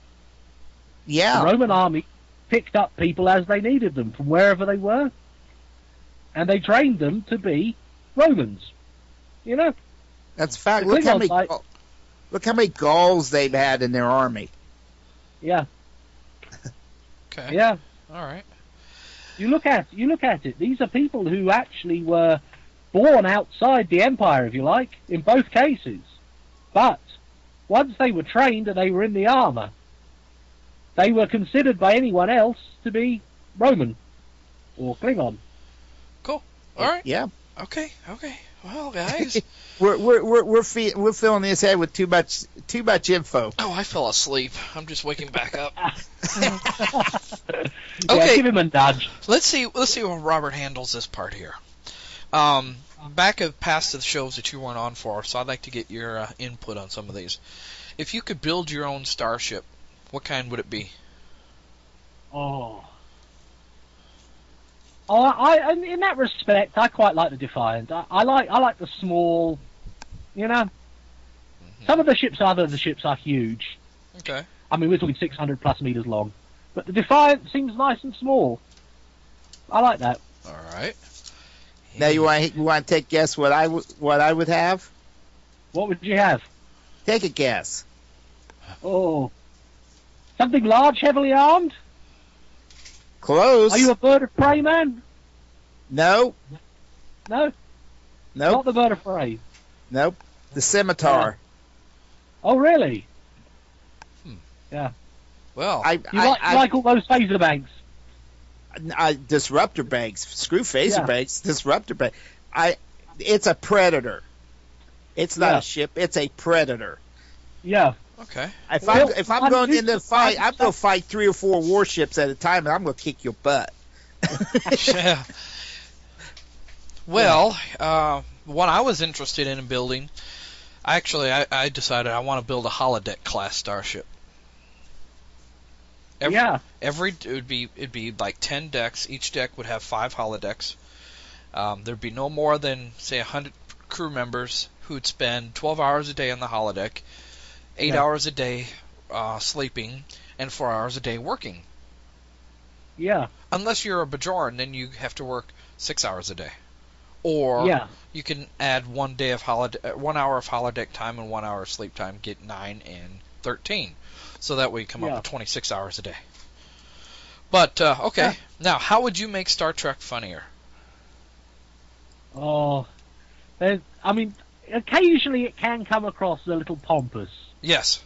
Yeah. The Roman army picked up people as they needed them from wherever they were, and they trained them to be Romans. That's a fact. Look how many Gauls they've had in their army. Yeah. Okay. Yeah. All right. You look at it. These are people who actually were born outside the Empire, if you like, in both cases. But once they were trained and they were in the armor, they were considered by anyone else to be Roman or Klingon. Cool. All right. Yeah. Okay. Well, guys, we're filling this head with too much info. Oh, I fell asleep. I'm just waking back up. Okay, give him a nudge. Let's see how Robert handles this part here. Back of past the shows that you weren't on for, so I'd like to get your input on some of these. If you could build your own starship, what kind would it be? In that respect, I quite like the Defiant. I like the small, Some of the ships are huge. Okay. I mean, we're talking 600 plus meters long, but the Defiant seems nice and small. I like that. All right. Now you want to take a guess what I would have? What would you have? Take a guess. Something large, heavily armed? Close. Are you a bird of prey, man? No. No? Nope. Not the bird of prey. Nope. The scimitar. Oh, really? Yeah. Well, You like all those phaser banks? Disruptor banks. Screw phaser banks. Disruptor bank. It's a predator. It's not a ship. It's a predator. Yeah. Okay. If I'm going into a fight, I'm going to fight 3 or 4 warships at a time, and I'm going to kick your butt. Yeah. Well, what I was interested in building, I decided I want to build a holodeck class starship. It'd be like 10 decks. Each deck would have 5 holodecks. There'd be no more than, say, 100 crew members who'd spend 12 hours a day on the holodeck, 8 hours a day sleeping, and 4 hours a day working. Yeah. Unless you're a Bajoran, then you have to work 6 hours a day. Or you can add 1 hour of holodeck time and 1 hour of sleep time, get 9 and 13. So that way you come up with 26 hours a day. But, okay. Now, how would you make Star Trek funnier? Oh, I mean, occasionally it can come across a little pompous. Yes.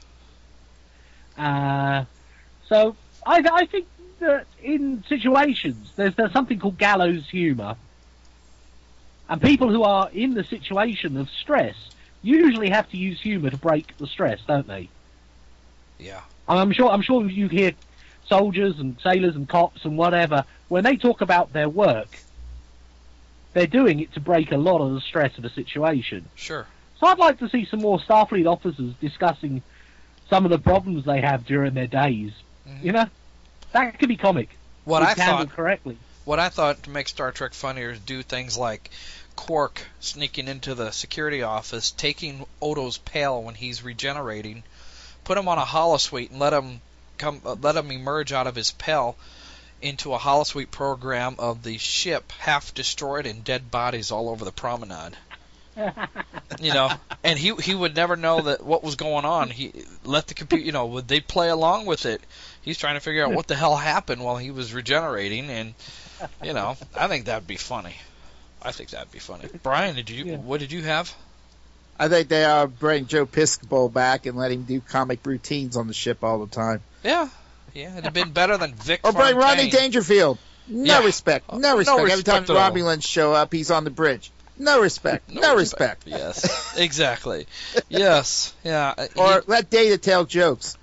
So I think that in situations there's something called gallows humour, and people who are in the situation of stress usually have to use humour to break the stress, don't they? Yeah. I'm sure you hear soldiers and sailors and cops and whatever, when they talk about their work, they're doing it to break a lot of the stress of a situation. Sure. So I'd like to see some more Starfleet officers discussing some of the problems they have during their days. Mm-hmm. You know, that could be comic. Handled correctly. What I thought to make Star Trek funnier is do things like Quark sneaking into the security office, taking Odo's pail when he's regenerating, put him on a holosuite and let him emerge out of his pail into a holosuite program of the ship half destroyed and dead bodies all over the promenade. You know, and he would never know that what was going on. He let the computer, you know, would they play along with it? He's trying to figure out what the hell happened while he was regenerating, and you know, I think that'd be funny. Brian, what did you have? I think they bring Joe Piscopo back and let him do comic routines on the ship all the time. Yeah, it'd have been better than Vic. Or bring Fontaine. Rodney Dangerfield. No respect. Every time Romulans show up, he's on the bridge. No respect. No respect. Yes, exactly. Yes, yeah. Or let Data tell jokes.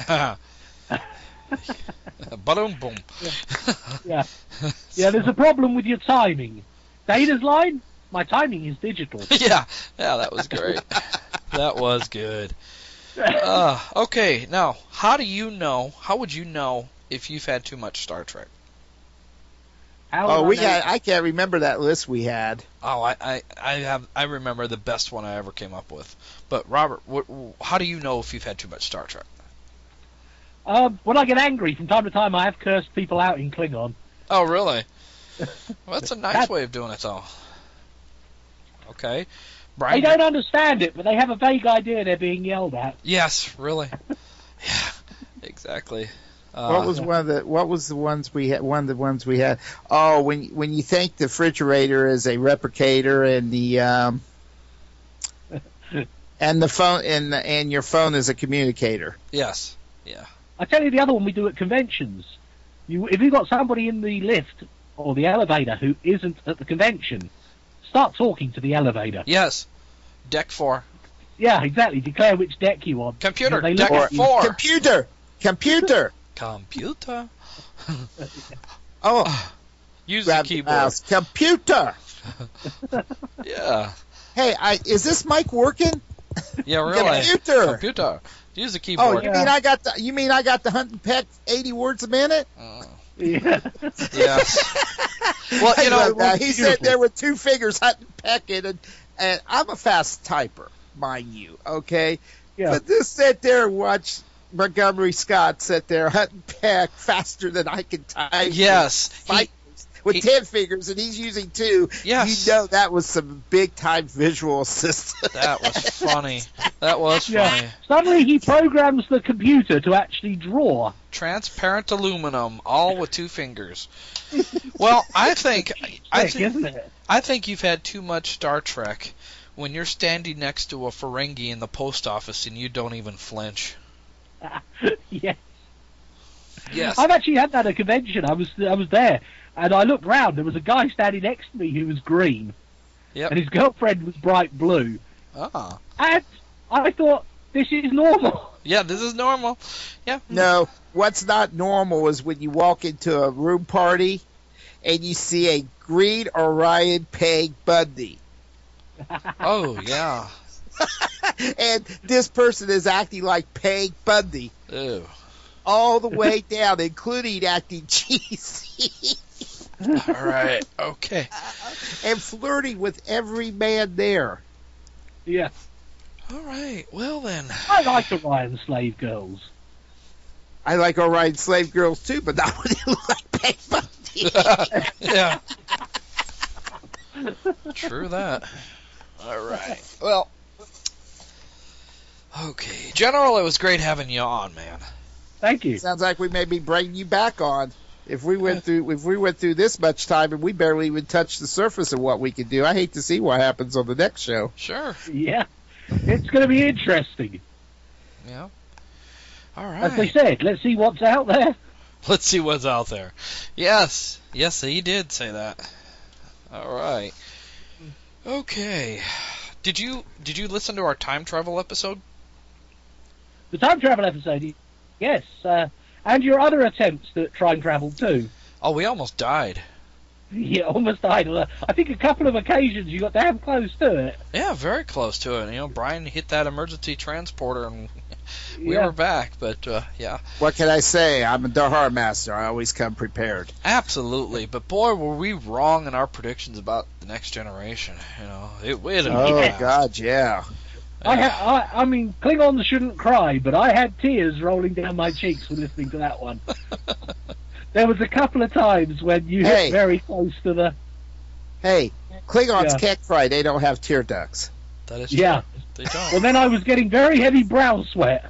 Boom, boom. Yeah. There's a problem with your timing. Data's line? My timing is digital. Yeah, that was great. That was good. Okay, now, how would you know if you've had too much Star Trek? I can't remember that list we had. Oh, I remember the best one I ever came up with. But Robert, how do you know if you've had too much Star Trek? When I get angry, from time to time, I have cursed people out in Klingon. Oh, really? Well, that's a nice way of doing it, though. Okay. Brian, they don't understand it, but they have a vague idea they're being yelled at. Yes, really. Yeah, exactly. What was the ones we had? One of the ones we had. Oh, when you think the refrigerator is a replicator and the and the phone and your phone is a communicator. Yes. Yeah. I tell you the other one we do at conventions. If you've got somebody in the lift or the elevator who isn't at the convention, start talking to the elevator. Yes. Deck 4. Yeah, exactly. Declare which deck you want. Computer. Deck 4. Computer. Oh. Use the keyboard. Computer. Yeah. Hey, is this mic working? Yeah, really. Computer. Use the keyboard. Oh, you mean I got the Hunt and Peck 80 words a minute? Yeah. Yes. Well, he said there were 2 fingers hunting pecking, and I'm a fast typer, mind you. Okay. Yeah. But this sit there and watch Montgomery Scott sit there hunting peck faster than I can type. Yes. with 10 fingers, and he's using 2. Yes. You know that was some big-time visual assistance. That was funny. That was funny. Suddenly he programs the computer to actually draw. Transparent aluminum, all with 2 fingers. Well, I think you've had too much Star Trek when you're standing next to a Ferengi in the post office and you don't even flinch. Yes. Yes. I've actually had that at a convention. I was there, and I looked round. There was a guy standing next to me who was green, and his girlfriend was bright blue. Ah. And I thought, this is normal. Yeah, this is normal. Yeah. No, what's not normal is when you walk into a room party and you see a Green Orion Peg Bundy. Oh, yeah. And this person is acting like Peg Bundy Ew. all the way down, including acting cheesy All right. Okay. and flirting with every man there. Yeah. All right. Well, then. I like Orion Slave Girls. I like Orion Slave Girls too, but not when you like Peg Bundy. Yeah. True that. All right. Well. Okay. General, it was great having you on, man. Thank you. Sounds like we may be bringing you back on. If we went through this much time and we barely even touched the surface of what we could do, I hate to see what happens on the next show. Sure. Yeah. It's going to be interesting. Yeah. All right. As they said, let's see what's out there. Let's see what's out there. Yes. Yes, he did say that. All right. Okay. Did you listen to our time travel episode? The time travel episode, yes. And your other attempts at time travel, too. Oh, we almost died. Yeah, almost died. I think a couple of occasions you got damn close to it. Yeah, very close to it. You know, Brian hit that emergency transporter and we Yeah. were back. But, yeah. What can I say? I'm a Dahar master. I always come prepared. Absolutely. But, boy, were we wrong in our predictions about the next generation. You know, it Oh, God, yeah. I mean, Klingons shouldn't cry, but I had tears rolling down my cheeks when listening to that one. There was a couple of times when you hit very close to the... Hey, Klingons Yeah. can't cry. They don't have tear ducts. That is true. Yeah. They don't. Well, then I was getting very heavy brow sweat.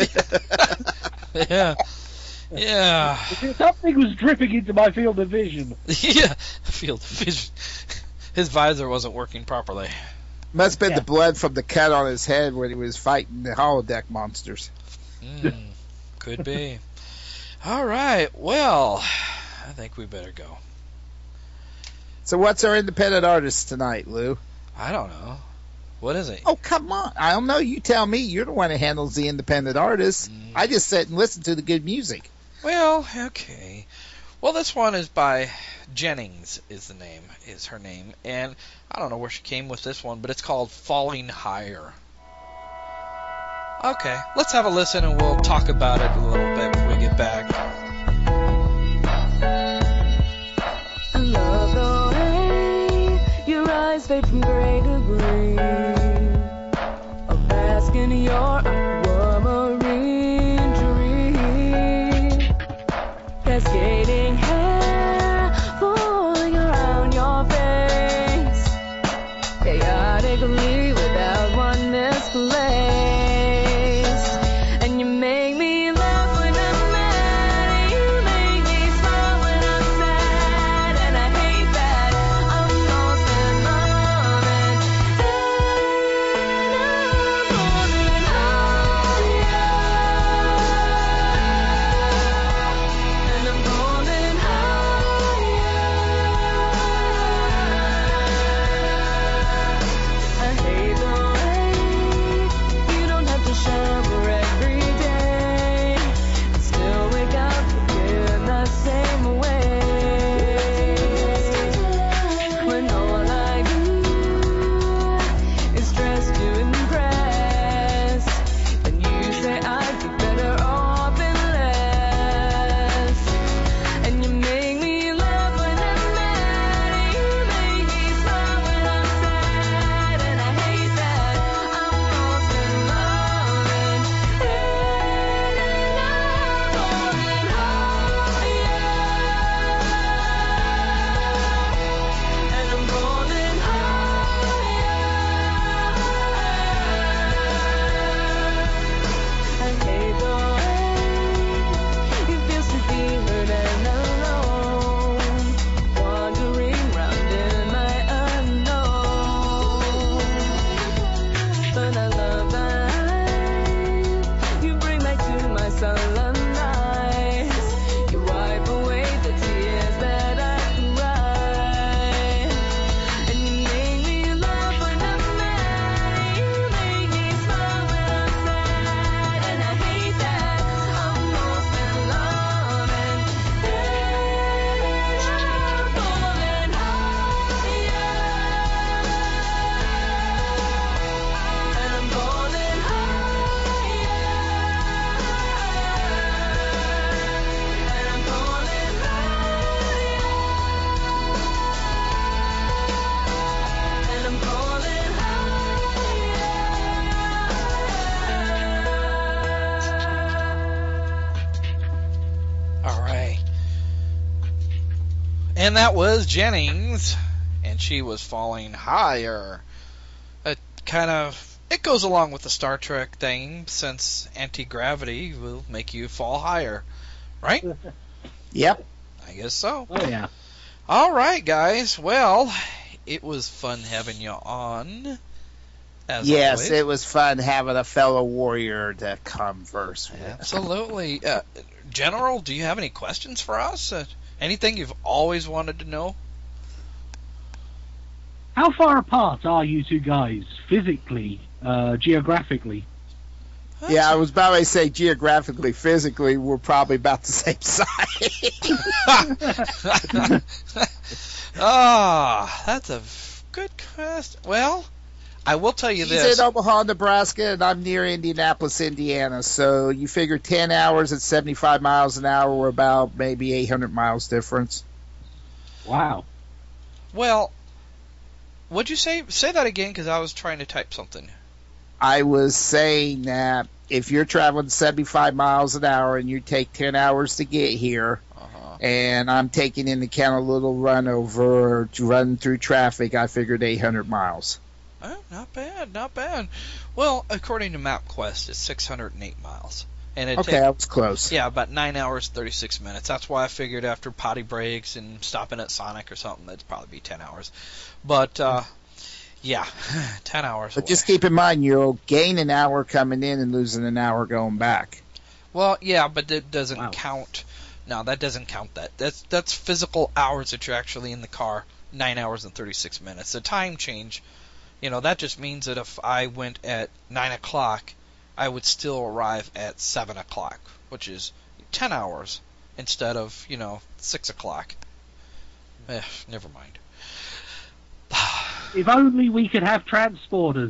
Yeah. Yeah. Something was dripping into my field of vision. Yeah. Field of vision. His visor wasn't working properly. Must have been Yeah. the blood from the cut on his head when he was fighting the holodeck monsters. Could be. All right. Well, I think we better go. So what's our independent artist tonight, Lou? I don't know. What is it? Oh, come on. I don't know. You tell me. You're the one who handles the independent artists. I just sit and listen to the good music. Well, okay. Well, this one is by Jennings is her name. And I don't know where she came with this one, but it's called Falling Higher. Okay, let's have a listen and we'll talk about it a little bit when we get back. I love the way your eyes fade from gray to green. A bask in your aquamarine dream. Cascading hair falling around your face. Chaotically without one misplaced. And you make me laugh when I'm mad. And that was Jennings, and she was falling higher. It goes along with the Star Trek thing, since anti-gravity will make you fall higher, right? Yep. I guess so. Oh, yeah. All right, guys. Well, it was fun having you on. As Yes, always. it was fun having a fellow warrior to converse with. Absolutely. General, do you have any questions for us? Anything you've always wanted to know? How far apart are you two guys, physically, geographically? Yeah, I was about to say geographically, physically, we're probably about the same size. That's a good question. Well, I will tell you He's this. in Omaha, Nebraska, and I'm near Indianapolis, Indiana. So you figure 10 hours at 75 miles an hour, we're about maybe 800 miles difference. Wow. Well, what'd you say? Say that again, because I was trying to type something. I was saying that if you're traveling 75 miles an hour and you take 10 hours to get here, and I'm taking into account a little run over to run through traffic, I figured 800 miles. Oh, not bad, not bad. Well, according to MapQuest, it's 608 miles. And it Okay, I was close. Yeah, about 9 hours, 36 minutes. That's why I figured after potty breaks and stopping at Sonic or something, that'd probably be 10 hours. But, yeah, 10 hours But away. just keep in mind, you'll gain an hour coming in and losing an hour going back. Well, yeah, but it doesn't count. No, that doesn't count that. That's physical hours that you're actually in the car, 9 hours and 36 minutes. The time change, that just means that if I went at 9 o'clock, I would still arrive at 7 o'clock, which is 10 hours instead of, 6 o'clock. Never mind. If only we could have transporters.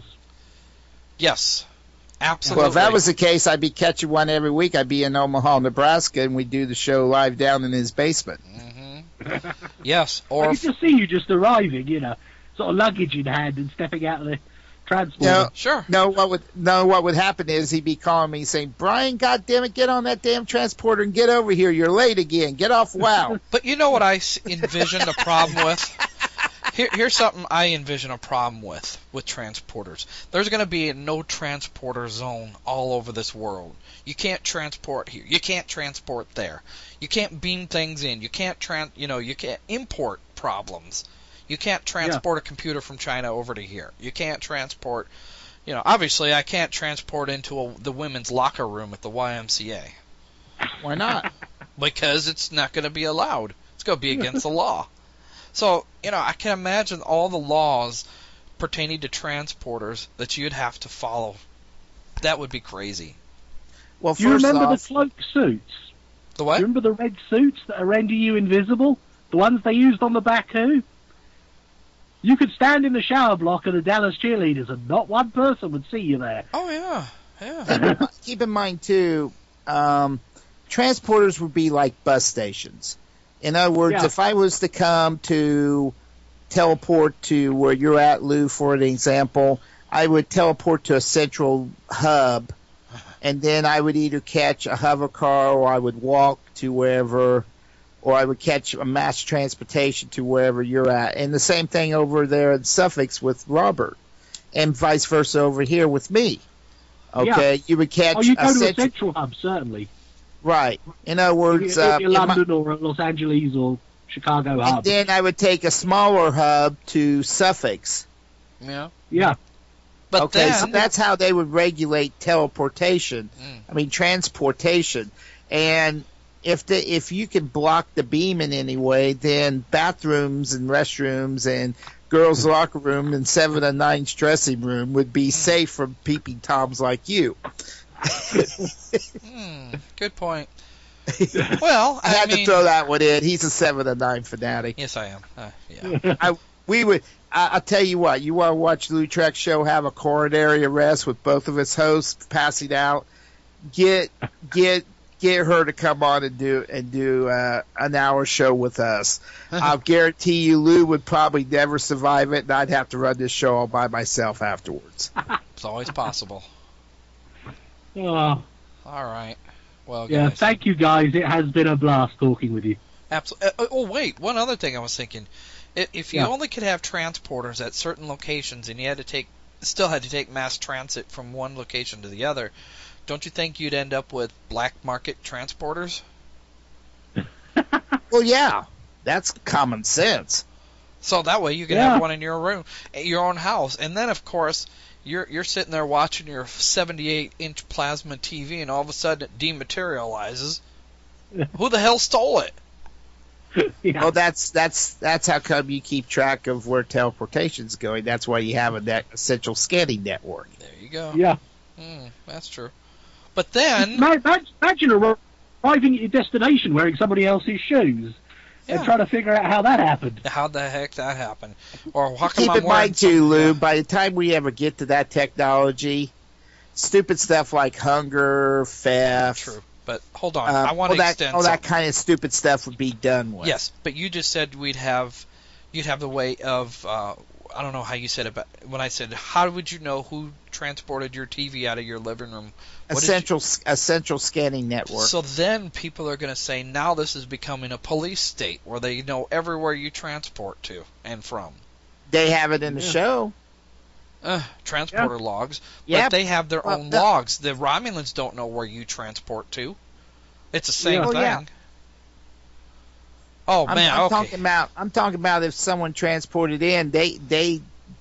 Yes, absolutely. Well, if that was the case, I'd be catching one every week. I'd be in Omaha, Nebraska, and we'd do the show live down in his basement. Mm-hmm. Yes, or I could just see you just arriving, sort of luggage in hand and stepping out of the transporter. No, sure. No, what would happen is he'd be calling me saying, "Brian, goddammit, get on that damn transporter and get over here. You're late again. Get off WOW." But you know what I envision the problem with? Here's something I envision a problem with transporters. There's going to be a no transporter zone all over this world. You can't transport here. You can't transport there. You can't beam things in. You can't you can't import problems. You can't transport a computer from China over to here. You can't transport, obviously I can't transport into the women's locker room at the YMCA. Why not? Because it's not going to be allowed. It's going to be against the law. So, I can imagine all the laws pertaining to transporters that you'd have to follow. That would be crazy. Well, Do you first remember off, the cloak suits? The what? Do you remember the red suits that render you invisible? The ones they used on the Baku? You could stand in the shower block of the Dallas cheerleaders and not one person would see you there. Oh, yeah. keep in mind, too, transporters would be like bus stations. In other words, if I was to come to teleport to where you're at, Lou, for an example, I would teleport to a central hub, and then I would either catch a hover car or I would walk to wherever, or I would catch a mass transportation to wherever you're at. And the same thing over there in Suffolk with Robert, and vice versa over here with me. Okay, you would catch you go to a central hub, certainly. Right. In other words, London or Los Angeles or Chicago hub. And then I would take a smaller hub to Suffolk. Yeah. Yeah. But okay, then, so that's how they would regulate teleportation. Transportation. And if you can block the beam in any way, then bathrooms and restrooms and girls' locker room and 7 and 9's dressing room would be safe from peeping toms like you. Good point. Well, I had to throw that one in. He's a 7 and 9 fanatic. Yes, I am. Yeah. I'll tell you what. You want to watch Lou Trek show have a coronary arrest with both of its hosts passing out? Get her to come on and do an hour show with us. I'll guarantee you, Lou would probably never survive it, and I'd have to run this show all by myself afterwards. It's always possible. Oh. All right. Well, yeah, guys. thank you, guys. It has been a blast talking with you. Absolutely. Oh, wait. One other thing I was thinking. If you Yeah. only could have transporters at certain locations and you still had to take mass transit from one location to the other, don't you think you'd end up with black market transporters? Well, yeah, that's common sense. So that way you can Yeah. have one in your room, your own house, and then of course you're sitting there watching your 78-inch plasma TV, and all of a sudden it dematerializes. Who the hell stole it? Yeah. Well, that's how come you keep track of where teleportation's going. That's why you have a essential scanning network. There you go. Yeah. That's true. But then, Imagine arriving at your destination wearing somebody else's shoes Yeah. and trying to figure out how that happened. how the heck that happened? Or how come Keep I'm in wearing mind, too, some- Lou, by the time we ever get to that technology, stupid stuff like hunger, theft, True. But hold on, I want all to that, extend all that something. kind of stupid stuff would be done with. Yes, but you just said you'd have the way of I don't know how you said it, but when I said how would you know who transported your TV out of your living room? What did you- Essential scanning network. So then people are going to say now this is becoming a police state where they know everywhere you transport to and from. They have it in the show. Transporter logs, Yeah. but they have their Well, own the- logs. The Romulans don't know where you transport to. It's the same Yeah. thing. Oh, yeah. Oh I'm, man, I'm okay. talking about if someone transported in, they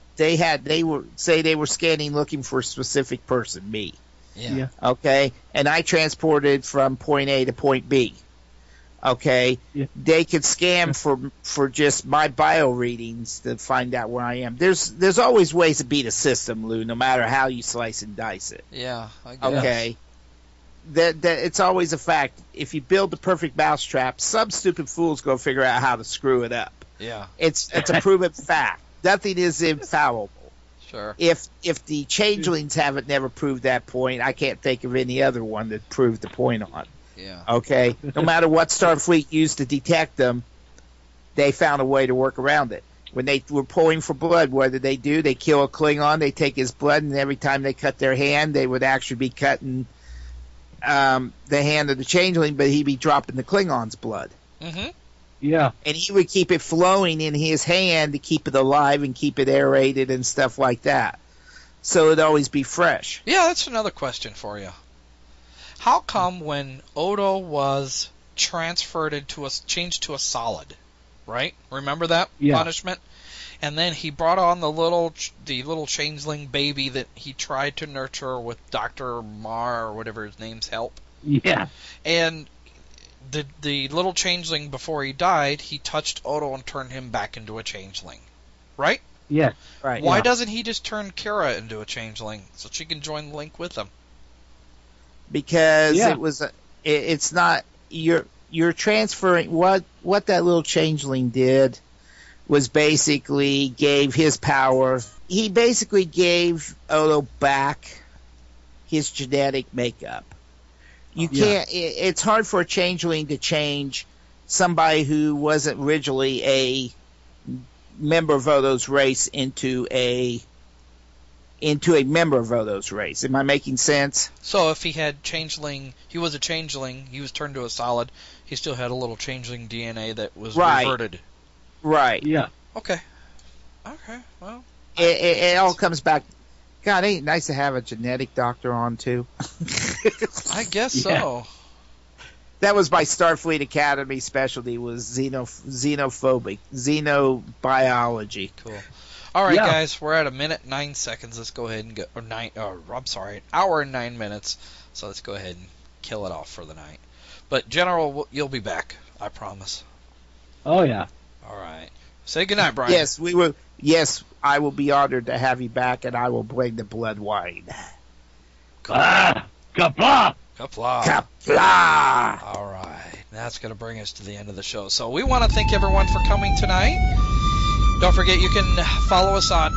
were scanning looking for a specific person, me. Yeah. Okay, and I transported from point A to point B. Okay, Yeah. they could scan for just my bio readings to find out where I am. There's always ways to beat a system, Lou, no matter how you slice and dice it. Yeah, I guess. Okay. That it's always a fact. If you build the perfect mousetrap, some stupid fool's gonna figure out how to screw it up. Yeah, It's a proven fact. Nothing is infallible. sure. If the changelings haven't never proved that point, I can't think of any other one that proved the point on. Yeah. Okay? No matter what Starfleet used to detect them, they found a way to work around it. When they were pulling for blood, what did they do? They kill a Klingon, they take his blood, and every time they cut their hand, they would actually be cutting the hand of the changeling, but he'd be dropping the Klingon's blood. Mm-hmm. Yeah. And he would keep it flowing in his hand to keep it alive and keep it aerated and stuff like that. So it'd always be fresh. Yeah, that's another question for you. How come when Odo was changed to a solid, right? Remember that Yeah. punishment? And then he brought on the little changeling baby that he tried to nurture with Dr. Marr or whatever his name's help. Yeah. And the little changeling, before he died, he touched Odo and turned him back into a changeling, right? Yeah. Right. Why doesn't he just turn Kira into a changeling so she can join Link with him? Because Yeah. it's not you're transferring what that little changeling did was basically gave his power. He basically gave Odo back his genetic makeup. You can't. It's hard for a changeling to change somebody who wasn't originally a member of Odo's race into a member of Odo's race. Am I making sense? So if he was a changeling, he was turned to a solid, he still had a little changeling DNA that was Right. reverted. Right. Yeah. Okay, well. It all comes back. God, ain't it nice to have a genetic doctor on too? I guess Yeah. so. That was my Starfleet Academy specialty, was xenobiology. Cool. All right, Yeah. guys, we're at 1:09. Let's go ahead and go. An hour and 9 minutes. So let's go ahead and kill it off for the night. But General, you'll be back. I promise. Oh yeah. All right. Say goodnight, Brian. Yes, we will. Yes, I will be honored to have you back, and I will bring the blood wine. Ah, kapla! Kapla. Kapla! All right. That's going to bring us to the end of the show. So we want to thank everyone for coming tonight. Don't forget you can follow us on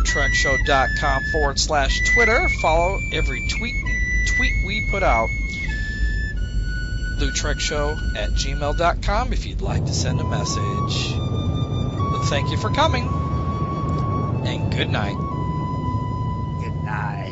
LouTrekShow.com/Twitter. Follow every tweet we put out. LouTrekShow@gmail.com if you'd like to send a message. Thank you for coming. And good night. Good night.